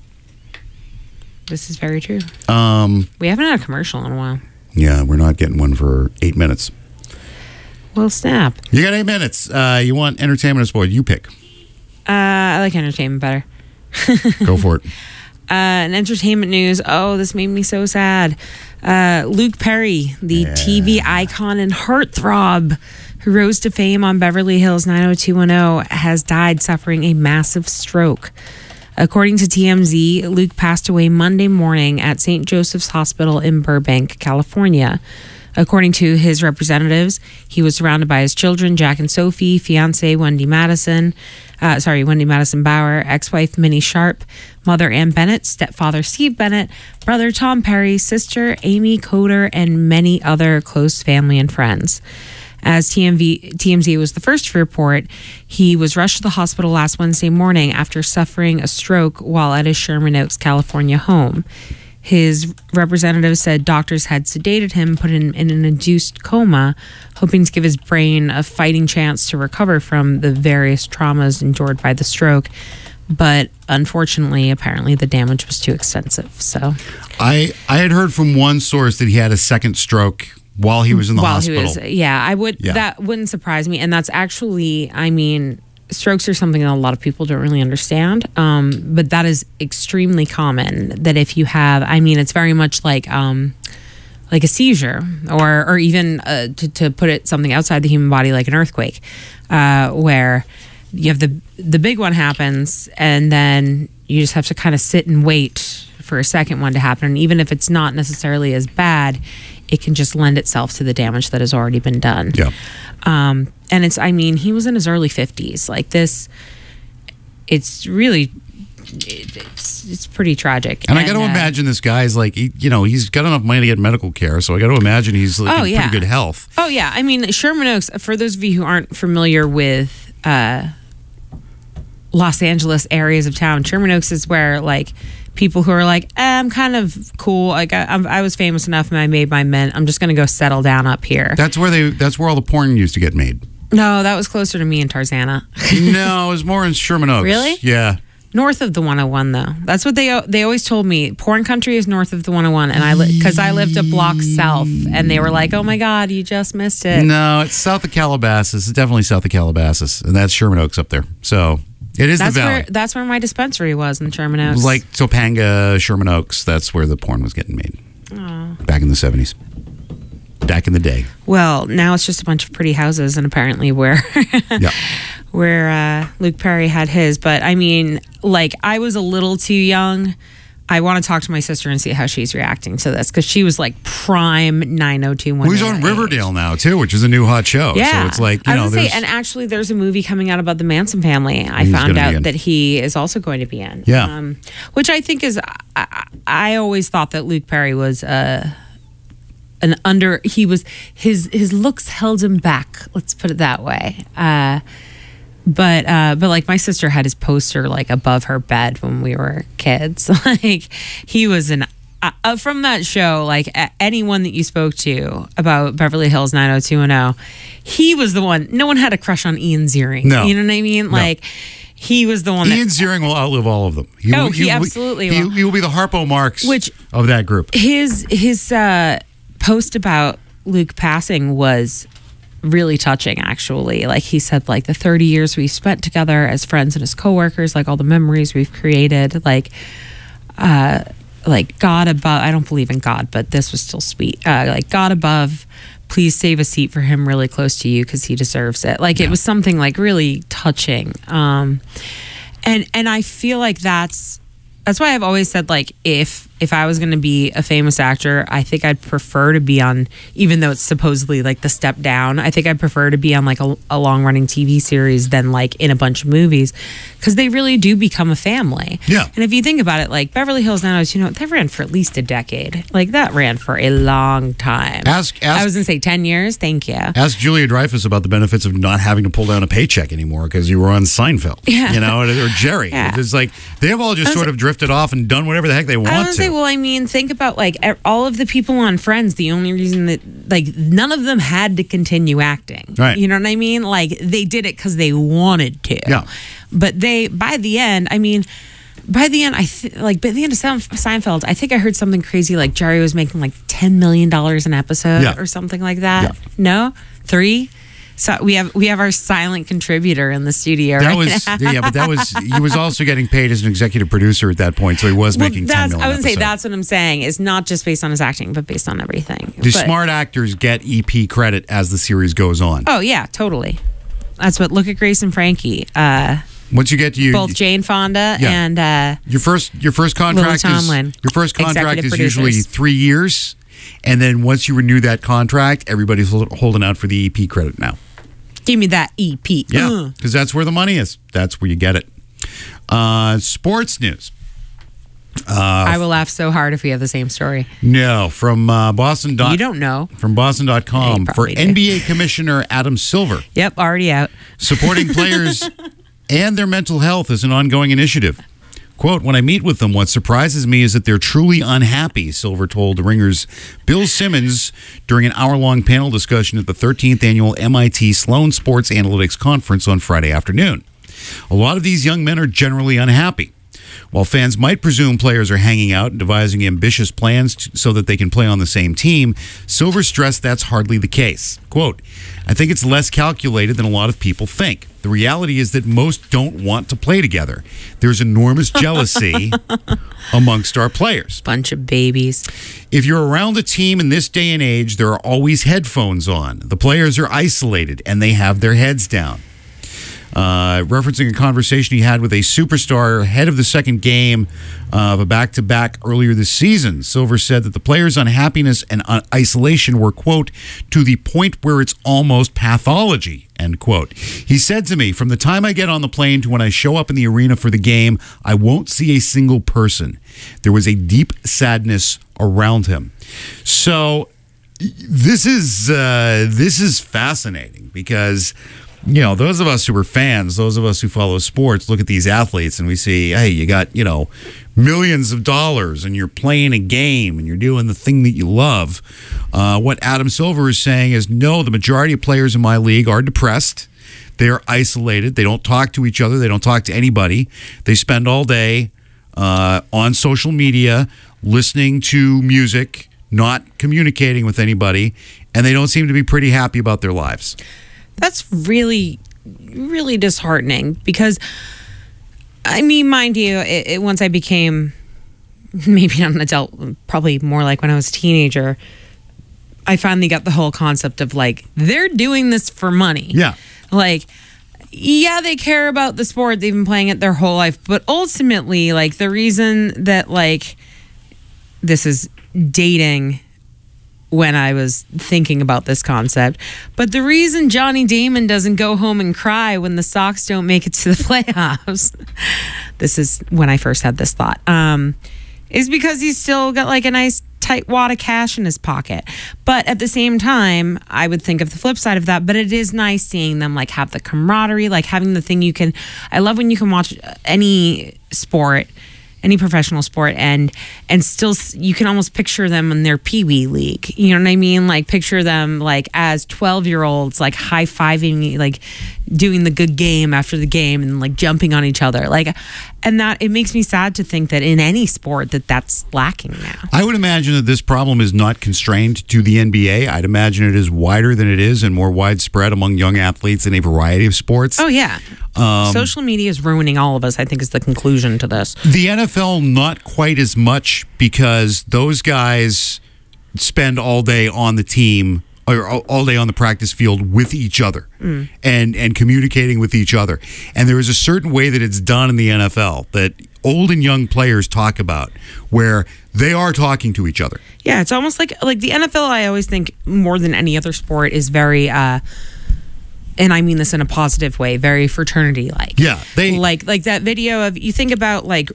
S1: This is very true.
S2: Um,
S1: we haven't had a commercial in a while.
S2: Yeah, we're not getting one for eight minutes.
S1: Well, snap.
S2: You got eight minutes. Uh, you want entertainment or sport? You pick.
S1: Uh, I like entertainment better.
S2: Go for it.
S1: Uh, and entertainment news. Oh, this made me so sad. Uh, Luke Perry, the
S2: yeah.
S1: T V icon and heartthrob who rose to fame on Beverly Hills nine oh two one oh, has died suffering a massive stroke. According to T M Z, Luke passed away Monday morning at Saint Joseph's Hospital in Burbank, California. According to his representatives, he was surrounded by his children, Jack and Sophie, fiancée Wendy Madison, uh, sorry, Wendy Madison Bauer, ex-wife Minnie Sharp, mother Ann Bennett, stepfather Steve Bennett, brother Tom Perry, sister Amy Coder, and many other close family and friends. As T M V, T M Z was the first to report, he was rushed to the hospital last Wednesday morning after suffering a stroke while at his Sherman Oaks, California home. His representative said doctors had sedated him, put him in an induced coma, hoping to give his brain a fighting chance to recover from the various traumas endured by the stroke. But unfortunately, apparently the damage was too extensive. So
S2: I, I had heard from one source that he had a second stroke while he was in the
S1: while
S2: hospital.
S1: He was, yeah, I would.
S2: Yeah.
S1: That wouldn't surprise me. And that's actually, I mean, strokes are something that a lot of people don't really understand. Um, but that is extremely common. That if you have, I mean, it's very much like um, like a seizure, or or even uh, to to put it something outside the human body, like an earthquake, uh, where you have the the big one happens, and then you just have to kind of sit and wait for a second one to happen. And even if it's not necessarily as bad, it can just lend itself to the damage that has already been done.
S2: Yeah.
S1: Um, and it's, I mean, he was in his early fifties. Like this, it's really, it, it's, it's pretty tragic.
S2: And, and I got to
S1: uh,
S2: imagine this guy's like, he, you know, he's got enough money to get medical care. So I got to imagine he's like
S1: Oh,
S2: in
S1: yeah.
S2: pretty good health.
S1: Oh, yeah. I mean, Sherman Oaks, for those of you who aren't familiar with uh, Los Angeles areas of town, Sherman Oaks is where, like, people who are like, eh, I'm kind of cool. Like, I, I'm- I was famous enough and I made my mint. I'm just going to go settle down up here.
S2: That's where they, that's where all the porn used to get made.
S1: No, that was closer to me in Tarzana.
S2: No, it was more in Sherman Oaks.
S1: Really?
S2: Yeah.
S1: North of the one oh one, though. That's what they they always told me. Porn country is north of the one oh one, and I because I lived a block south, and they were like, "Oh my God, you just missed it."
S2: No, it's south of Calabasas. It's definitely south of Calabasas, and that's Sherman Oaks up there. So it is
S1: That's
S2: the valley.
S1: where that's where my dispensary was in Sherman Oaks.
S2: Like Topanga, Sherman Oaks. That's where the porn was getting made back in the seventies. Back in the day.
S1: well, now it's just a bunch of pretty houses, and apparently where
S2: Yeah.
S1: where uh, Luke Perry had his. But I mean, like I was a little too young. I want to talk to my sister and see how she's reacting to this because she was like prime nine oh two one.
S2: Well, he's on Riverdale now too, which is a new hot show.
S1: Yeah,
S2: So it's like, you
S1: I
S2: know,
S1: was gonna
S2: there's
S1: say, and actually, there's a movie coming out about the Manson family. I
S2: He's
S1: found
S2: gonna be
S1: out
S2: in.
S1: that he is also going to be in.
S2: Yeah.
S1: um, which I think is, I, I always thought that Luke Perry was uh, an under. He was his his looks held him back. Let's put it that way. Uh, but uh, but like my sister had his poster like above her bed when we were kids. Like he was an. Uh, from that show, like a- anyone that you spoke to about Beverly Hills nine oh two one oh, he was the one. No one had a crush on Ian Ziering.
S2: No.
S1: You know what I mean? Like he was the one
S2: Ian
S1: that,
S2: Ziering will outlive all of them. He
S1: Oh,
S2: will,
S1: he
S2: will-
S1: absolutely
S2: he,
S1: will.
S2: he will be the Harpo Marx
S1: Which-
S2: of that group.
S1: his his uh, post about Luke passing was really touching, actually. Like he said, like the thirty years we spent together as friends and as coworkers, like all the memories we've created, like uh like God above, I don't believe in God, but this was still sweet. Uh, like God above, please save a seat for him really close to you because he deserves it. Like it was something like really touching. Um, and and I feel like that's that's why I've always said like if if I was going to be a famous actor, I think I'd prefer to be on, even though it's supposedly like the step down, I think I'd prefer to be on like a, a long running T V series than like in a bunch of movies because they really do become a family.
S2: Yeah.
S1: And if you think about it, like Beverly Hills nine oh two, you know, that ran for at least a decade. Like that ran for a long time.
S2: Ask- ask-
S1: I was going to say ten years. Thank you.
S2: Ask Julia Dreyfus about the benefits of not having to pull down a paycheck anymore because you were on Seinfeld,
S1: Yeah.
S2: you know, or Jerry.
S1: Yeah.
S2: It's like they have all just sort of drifted off and done whatever the heck they want
S1: I
S2: to.
S1: want to say, well, I mean, think about like e- all of the people on Friends. The only reason that like none of them had to continue acting,
S2: Right.
S1: You know what I mean? Like they did it because they wanted to.
S2: Yeah.
S1: But they, by the end, I mean, by the end, I th- like by the end of Sein- Seinfeld, I think I heard something crazy like Jerry was making like ten million dollars an episode
S2: Yeah.
S1: or something like that.
S2: Yeah.
S1: No, three. So we have we have our silent contributor in the studio.
S2: That
S1: right
S2: was
S1: now.
S2: yeah, but that was he was also getting paid as an executive producer at that point, so he was
S1: Well,
S2: making ten
S1: that's,
S2: million.
S1: I would say
S2: episode.
S1: that's what I'm saying. Is not just based on his acting, but based on everything.
S2: Do
S1: But-
S2: smart actors get E P credit as the series goes on?
S1: Oh yeah, totally. That's what. Look at Grace and Frankie. Uh,
S2: Once you get to you,
S1: both Jane Fonda
S2: Yeah.
S1: and uh,
S2: your first your first contract is
S1: Tomlin,
S2: your first contract
S1: executive
S2: is usually
S1: producers.
S2: three years, and then once you renew that contract, everybody's hol- holding out for the E P credit now.
S1: give me that E P.
S2: Yeah,
S1: Ugh.
S2: because that's where the money is. That's where you get it. Uh, sports news.
S1: I will laugh so hard if we have the same story.
S2: No, from uh, Boston. Dot,
S1: You don't know.
S2: From Boston dot
S1: Yeah,
S2: com
S1: you
S2: for
S1: probably do.
S2: N B A Commissioner Adam Silver.
S1: Yep, already out.
S2: Supporting players and their mental health is an ongoing initiative. Quote, when I meet with them, what surprises me is that they're truly unhappy, Silver told The Ringer's Bill Simmons during an hour-long panel discussion at the thirteenth Annual M I T Sloan Sports Analytics Conference on Friday afternoon. A lot of these young men are generally unhappy. While fans might presume players are hanging out and devising ambitious plans to, so that they can play on the same team, Silver stressed that's hardly the case. Quote, I think it's less calculated than a lot of people think. The reality is that most don't want to play together. There's enormous jealousy amongst our players.
S1: Bunch of babies.
S2: If you're around a team in this day and age, there are always headphones on. The players are isolated and they have their heads down. uh, referencing a conversation he had with a superstar ahead of the second game of a back-to-back earlier this season. Silver said that the players' unhappiness and uh, isolation were, quote, to the point where it's almost pathology, end quote. He said to me, from the time I get on the plane to when I show up in the arena for the game, I won't see a single person. There was a deep sadness around him. So this is uh, this is fascinating because, you know, those of us who are fans, those of us who follow sports, look at these athletes and we see, hey, you got, you know, millions of dollars and you're playing a game and you're doing the thing that you love. Uh, what Adam Silver is saying is, no, the majority of players in my league are depressed. They're isolated. They don't talk to each other. They don't talk to anybody. They spend all day uh, on social media, listening to music, not communicating with anybody, and they don't seem to be pretty happy about their lives.
S1: That's really, really disheartening because, I mean, mind you, it, it, once I became maybe not an adult, probably more like when I was a teenager, I finally got the whole concept of like, they're doing this for money.
S2: Yeah.
S1: Like, yeah, they care about the sport. They've been playing it their whole life. But ultimately, like, the reason that, like, this is dating when I was thinking about this concept, but the reason Johnny Damon doesn't go home and cry when the Sox don't make it to the playoffs, this is when I first had this thought, um, is because he's still got like a nice tight wad of cash in his pocket. But at the same time, I would think of the flip side of that, but it is nice seeing them like have the camaraderie, like having the thing you can, I love when you can watch any sport, any professional sport, and and still you can almost picture them in their pee-wee league. You know what I mean? Like picture them like as twelve-year-olds, like high-fiving, like doing the good game after the game and like jumping on each other. Like, and that, it makes me sad to think that in any sport that that's lacking now.
S2: I would imagine that this problem is not constrained to the N B A. I'd imagine it is wider than it is and more widespread among young athletes in a variety of sports.
S1: Oh, yeah. Um, Social media is ruining all of us, I think, is the conclusion to this.
S2: The N F L, not quite as much, because those guys spend all day on the team or all day on the practice field with each other mm. and, and communicating with each other. And there is a certain way that it's done in the N F L that old and young players talk about where they are talking to each other.
S1: Yeah, it's almost like like the N F L, I always think more than any other sport is very... Uh, and I mean this in a positive way, very fraternity-like.
S2: Yeah. They,
S1: like like that video of, you think about like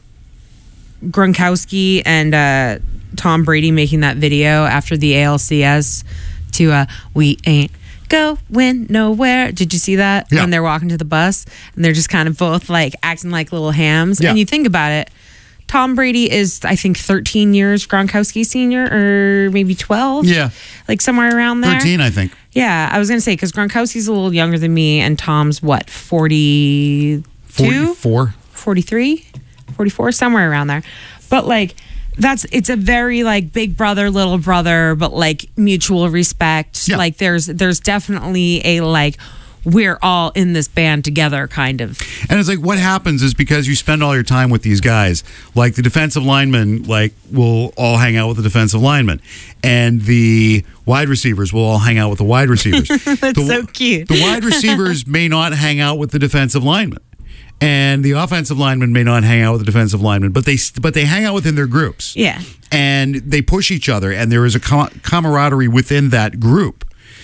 S1: Gronkowski and uh, Tom Brady making that video after the A L C S to uh, we ain't going nowhere. Did you see that?
S2: Yeah.
S1: When they're walking to the bus and they're just kind of both like acting like little hams.
S2: Yeah.
S1: And you think about it, Tom Brady is, I think, thirteen years Gronkowski senior, or maybe twelve.
S2: Yeah.
S1: Like somewhere around there.
S2: thirteen, I think.
S1: Yeah, I was going to say, because Gronkowski's a little younger than me, and Tom's, what, forty-two?
S2: forty-four.
S1: forty-three? forty-four, somewhere around there. But, like, that's, it's a very, like, big brother, little brother, but, like, mutual respect.
S2: Yeah.
S1: Like, there's there's definitely a, like, we're all in this band together kind of.
S2: And it's like, what happens is because you spend all your time with these guys, like the defensive linemen, like will all hang out with the defensive linemen, and the wide receivers will all hang out with the wide receivers.
S1: That's
S2: the,
S1: so cute.
S2: The wide receivers may not hang out with the defensive linemen, and the offensive linemen may not hang out with the defensive linemen, but they but they hang out within their groups.
S1: Yeah.
S2: And they push each other, and there is a com- camaraderie within that group.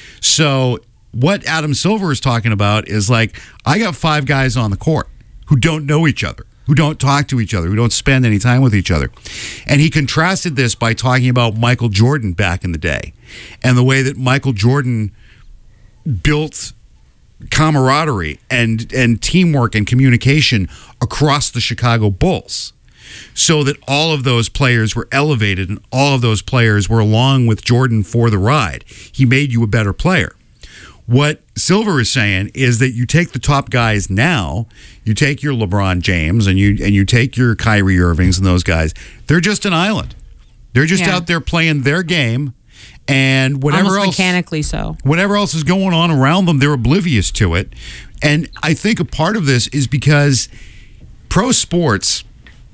S2: So what Adam Silver is talking about is like, I got five guys on the court who don't know each other, who don't talk to each other, who don't spend any time with each other. And he contrasted this by talking about Michael Jordan back in the day and the way that Michael Jordan built camaraderie and, and teamwork and communication across the Chicago Bulls, so that all of those players were elevated and all of those players were along with Jordan for the ride. He made you a better player. What Silver is saying is that you take the top guys now, you take your LeBron James and you and you take your Kyrie Irvings and those guys, they're just an island. They're just
S1: Yeah.
S2: out there playing their game, and whatever
S1: Almost
S2: else
S1: mechanically so.
S2: whatever else is going on around them, they're oblivious to it. And I think a part of this is because pro sports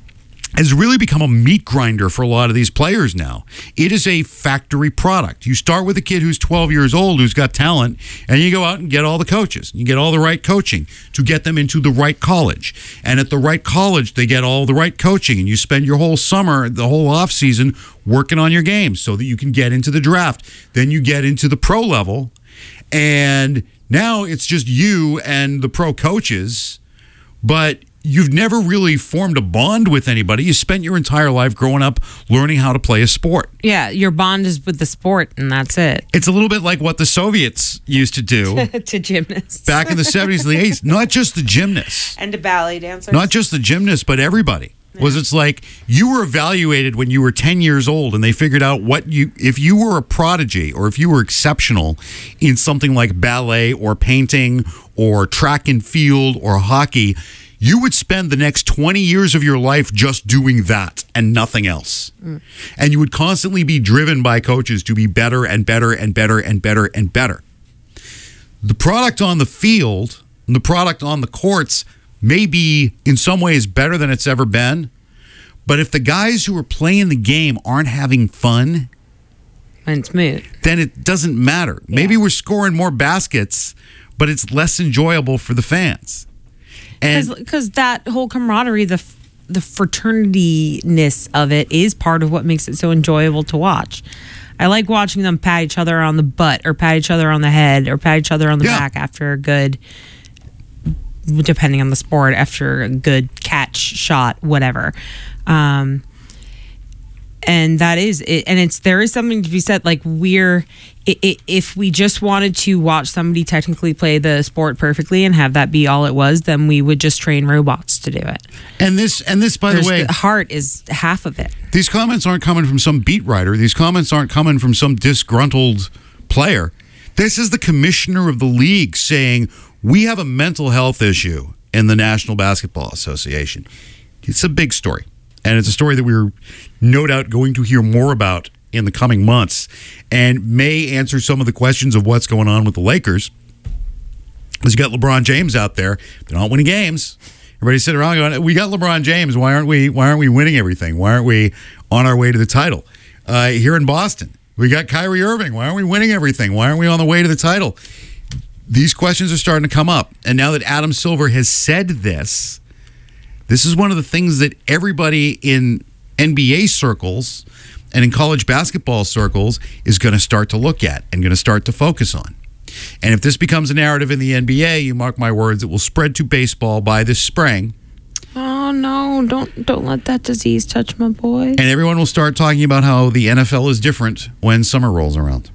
S2: has really become a meat grinder for a lot of these players now. It is a factory product. You start with a kid who's twelve years old, who's got talent, and you go out and get all the coaches. You get all the right coaching to get them into the right college. And at the right college, they get all the right coaching, and you spend your whole summer, the whole off season, working on your game so that you can get into the draft. Then you get into the pro level, and now it's just you and the pro coaches, but you've never really formed a bond with anybody. You spent your entire life growing up learning how to play a sport.
S1: Yeah, your bond is with the sport, and that's it.
S2: It's a little bit like what the Soviets used to do
S1: To gymnasts.
S2: back in the seventies and the eighties. Not just the gymnasts.
S1: And to ballet dancers.
S2: Not just the gymnasts, but everybody. Yeah. Was it's like you were evaluated when you were ten years old, and they figured out what you, if you were a prodigy or if you were exceptional in something like ballet or painting or track and field or hockey, you would spend the next twenty years of your life just doing that and nothing else. Mm. And you would constantly be driven by coaches to be better and better and better and better and better. The product on the field and the product on the courts may be in some ways better than it's ever been. But if the guys who are playing the game aren't having fun,
S1: and it's moot,
S2: then it doesn't matter. Yeah. Maybe we're scoring more baskets, but it's less enjoyable for the fans.
S1: Because that whole camaraderie, the the fraternity-ness of it is part of what makes it so enjoyable to watch. I like watching them pat each other on the butt or pat each other on the head or pat each other on the yeah. back after a good, depending on the sport, after a good catch, shot, whatever. Um, and that is it. And it's there is something to be said. Like we're, it, it, if we just wanted to watch somebody technically play the sport perfectly and have that be all it was, then we would just train robots to do it.
S2: And this, and this, by
S1: There's
S2: the way,
S1: the heart is half of it.
S2: These comments aren't coming from some beat writer. These comments aren't coming from some disgruntled player. This is the commissioner of the league saying we have a mental health issue in the National Basketball Association. It's a big story. And it's a story that we're no doubt going to hear more about in the coming months and may answer some of the questions of what's going on with the Lakers. Because you got LeBron James out there. They're not winning games. Everybody's sitting around going, we got LeBron James. Why aren't we Why aren't we winning everything? Why aren't we on our way to the title? Uh, here in Boston, we got Kyrie Irving. Why aren't we winning everything? Why aren't we on the way to the title? These questions are starting to come up. And now that Adam Silver has said this, this is one of the things that everybody in N B A circles and in college basketball circles is going to start to look at and going to start to focus on. And if this becomes a narrative in the N B A, you mark my words, it will spread to baseball by this spring.
S1: Oh no, don't don't let that disease touch my boys.
S2: And everyone will start talking about how the N F L is different when summer rolls around.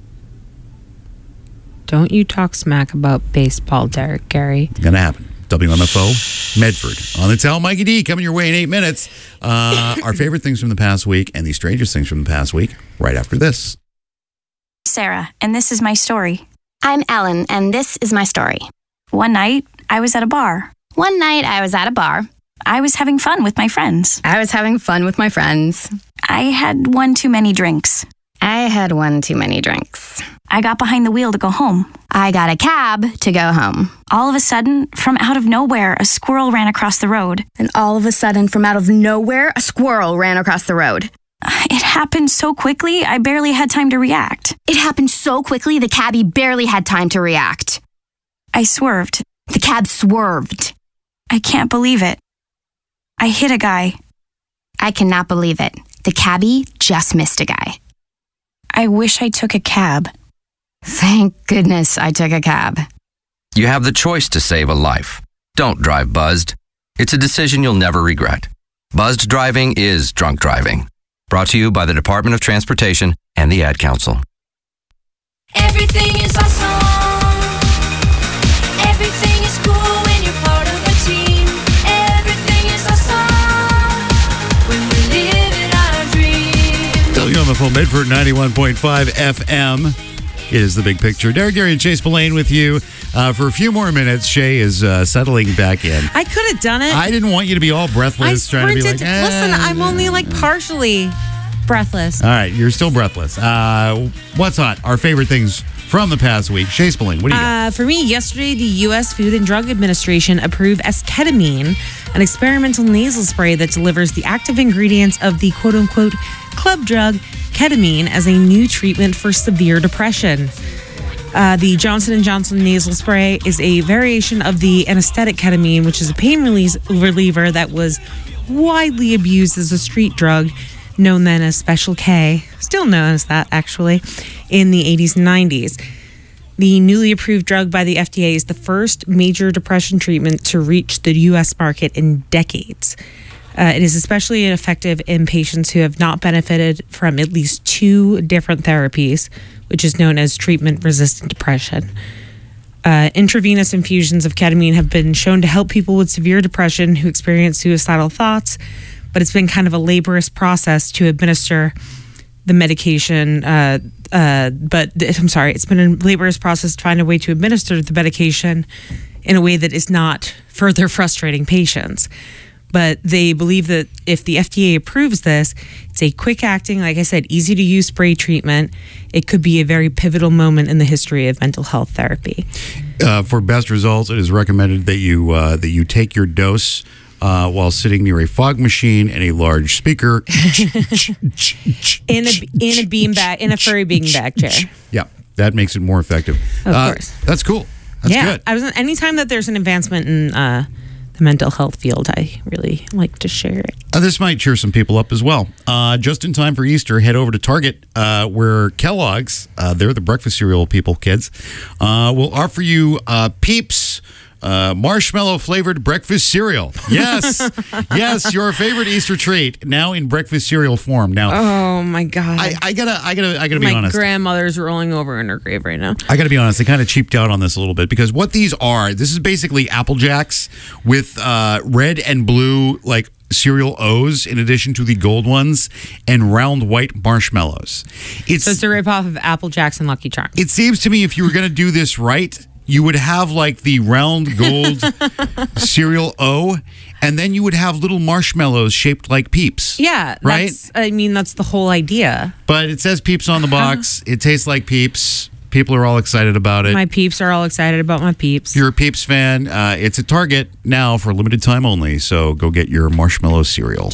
S1: Don't you talk smack about baseball, Derek Gary.
S2: It's going to happen. W M F O, Medford. On the Tell Mikey D, coming your way in eight minutes. Uh, our favorite things from the past week and the strangest things from the past week, right after this.
S4: Sarah, and this is my story.
S5: I'm Ellen, and this is my story.
S4: One night, I was at a bar.
S5: One night, I was at a bar.
S4: I was having fun with my friends.
S5: I was having fun with my friends.
S4: I had one too many drinks.
S5: I had one too many drinks.
S4: I got behind the wheel to go home.
S5: I got a cab to go home.
S4: All of a sudden, from out of nowhere, a squirrel ran across the road.
S5: And all of a sudden, from out of nowhere, a squirrel ran across the road.
S4: It happened so quickly, I barely had time to react.
S5: It happened so quickly, the cabbie barely had time to react.
S4: I swerved.
S5: The cab swerved.
S4: I can't believe it. I hit a guy.
S5: I cannot believe it. The cabbie just missed a guy.
S4: I wish I took a cab.
S5: Thank goodness I took a cab.
S6: You have the choice to save a life. Don't drive buzzed. It's a decision you'll never regret. Buzzed driving is drunk driving. Brought to you by the Department of Transportation and the Ad Council.
S7: Everything is awesome. Everything is cool when you're part of a team. Everything is awesome when we live in our dreams.
S2: W M F O Medford ninety-one point five F M. It is The Big Picture. Derek Gary and Chase Spillane with you uh, for a few more minutes. Shay is uh, settling back in.
S1: I could have done it.
S2: I didn't want you to be all breathless.
S1: I
S2: trying to be
S1: sprinted.
S2: like, eh.
S1: Listen, I'm only like partially breathless.
S2: All right, you're still breathless. Uh, what's hot? Our favorite things from the past week. Shay Spilling, what do you got?
S1: Uh, for me, yesterday, the U S Food and Drug Administration approved esketamine, an experimental nasal spray that delivers the active ingredients of the quote-unquote club drug ketamine as a new treatment for severe depression. Uh, the Johnson and Johnson nasal spray is a variation of the anesthetic ketamine, which is a pain release reliever that was widely abused as a street drug, known then as Special K, still known as that actually, in the eighties and nineties. The newly approved drug by the F D A is the first major depression treatment to reach the U S market in decades. Uh, it is especially effective in patients who have not benefited from at least two different therapies, which is known as treatment-resistant depression. Uh, intravenous infusions of ketamine have been shown to help people with severe depression who experience suicidal thoughts, but it's been kind of a laborious process to administer the medication. Uh, uh, but I'm sorry, it's been a laborious process to find a way to administer the medication in a way that is not further frustrating patients. But they believe that if the F D A approves this, it's a quick acting, like I said, easy to use spray treatment. It could be a very pivotal moment in the history of mental health therapy.
S2: Uh, for best results, it is recommended that you uh, that you take your dose uh, while sitting near a fog machine and a large speaker.
S1: in a in a bean bag, in a furry bean bag chair.
S2: Yeah, that makes it more effective.
S1: Of
S2: uh,
S1: course.
S2: That's cool. That's
S1: yeah,
S2: good.
S1: I was anytime that there's an advancement in uh, the mental health field, I really like to share it.
S2: Uh, this might cheer some people up as well. Uh, just in time for Easter, head over to Target, uh, where Kellogg's, uh, they're the breakfast cereal people, kids, uh, will offer you uh, Peeps uh, marshmallow flavored breakfast cereal. Yes, yes, your favorite Easter treat now in breakfast cereal form. Now,
S1: Oh my God!
S2: I, I gotta, I gotta, I gotta be
S1: my
S2: honest.
S1: grandmother's rolling over in her grave right now.
S2: I got to be honest, they kind of cheaped out on this a little bit because what these are, this is basically Apple Jacks with uh, red and blue, like cereal O's in addition to the gold ones and round white marshmallows. It's,
S1: So it's a ripoff of Apple Jacks and Lucky Charms.
S2: it seems to me if you were going to do this right, you would have like the round gold cereal O, and then you would have little marshmallows shaped like Peeps.
S1: Yeah,
S2: Right?
S1: That's, I mean, that's the whole idea.
S2: But it says Peeps on the box. It tastes like Peeps. People are all excited about it.
S1: My peeps are all excited about my peeps.
S2: If you're a Peeps fan, uh, it's at Target now for a limited time only. So go get your marshmallow cereal.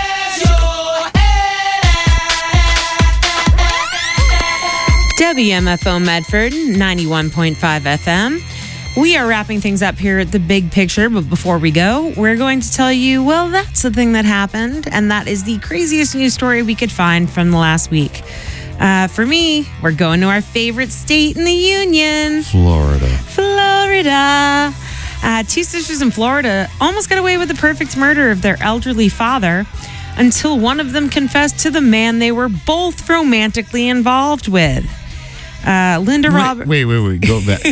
S1: W M F O Medford, ninety-one point five F M. We are wrapping things up here at the big picture, but before we go, we're going to tell you, well, that's the thing that happened, and that is the craziest news story we could find from the last week. Uh, for me, we're going to our favorite state in the union,
S2: Florida.
S1: Florida. Uh, two sisters in Florida almost got away with the perfect murder of their elderly father until one of them confessed to the man they were both romantically involved with. Uh, Linda Roberts.
S2: Wait, wait, wait. Go back.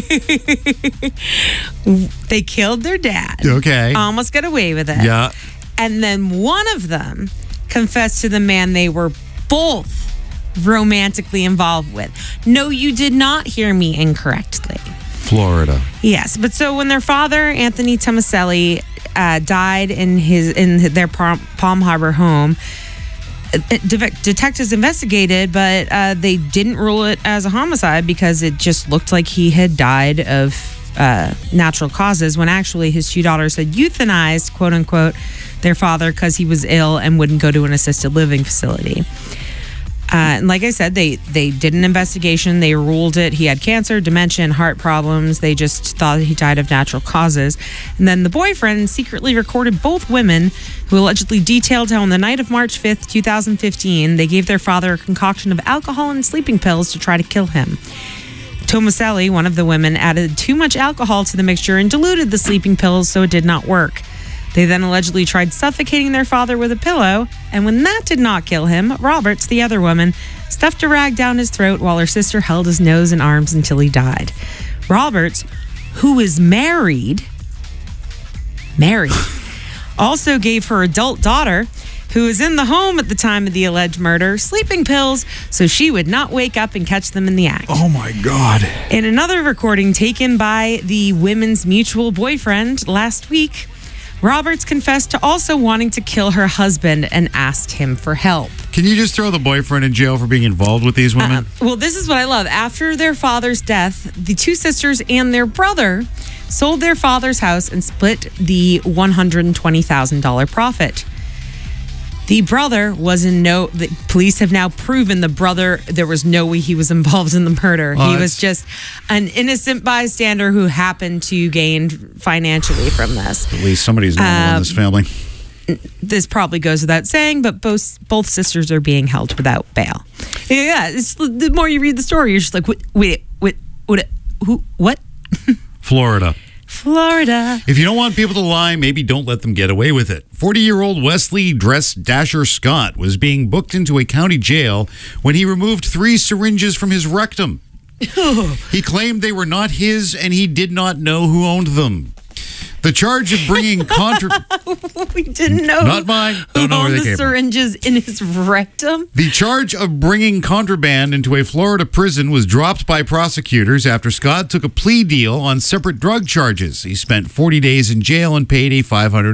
S1: They killed their dad.
S2: Okay.
S1: Almost got away with it.
S2: Yeah.
S1: And then one of them confessed to the man they were both romantically involved with. No, you did not hear me incorrectly.
S2: Florida.
S1: Yes, but so when their father, Anthony Tomaselli, uh, died in his in their Palm, Palm Harbor home, uh, de- detectives investigated, but uh, they didn't rule it as a homicide because it just looked like he had died of uh, natural causes, when actually his two daughters had euthanized, quote unquote, their father because he was ill and wouldn't go to an assisted living facility. Uh, and like I said, they, they did an investigation. They ruled it. He had cancer, dementia, and heart problems. They just thought he died of natural causes. And then the boyfriend secretly recorded both women, who allegedly detailed how on the night of March fifth, twenty fifteen, they gave their father a concoction of alcohol and sleeping pills to try to kill him. Tomaselli, one of the women, added too much alcohol to the mixture and diluted the sleeping pills, so it did not work. They then allegedly tried suffocating their father with a pillow, and when that did not kill him, Roberts, the other woman, stuffed a rag down his throat while her sister held his nose and arms until he died. Roberts, who is married, married, also gave her adult daughter, who was in the home at the time of the alleged murder, sleeping pills so she would not wake up and catch them in the act.
S2: Oh, my God.
S1: In another recording taken by the women's mutual boyfriend last week, Roberts confessed to also wanting to kill her husband and asked him for help.
S2: Can you just throw the boyfriend in jail for being involved with these women?
S1: Uh, well, this is what I love. After their father's death, the two sisters and their brother sold their father's house and split the one hundred twenty thousand dollars profit. The brother was in no... The police have now proven the brother, there was no way he was involved in the murder.
S2: Oh,
S1: he was just an innocent bystander who happened to gain financially from this.
S2: At least somebody's normal
S1: Um,
S2: in this family.
S1: This probably goes without saying, but both both sisters are being held without bail. Yeah, it's, the more you read the story, you're just like, wait, wait, wait, what? Who? What?
S2: Florida.
S1: Florida.
S2: If you don't want people to lie, maybe don't let them get away with it. forty-year-old Wesley Dress Dasher Scott was being booked into a county jail when he removed three syringes from his rectum. He claimed they were not his and he did not know who owned them. The charge of bringing contra...
S1: We didn't know.
S2: Not mine. Don't know
S1: who
S2: where they
S1: owned the
S2: came from.
S1: syringes in his rectum.
S2: The charge of bringing contraband into a Florida prison was dropped by prosecutors after Scott took a plea deal on separate drug charges. He spent forty days in jail and paid a five hundred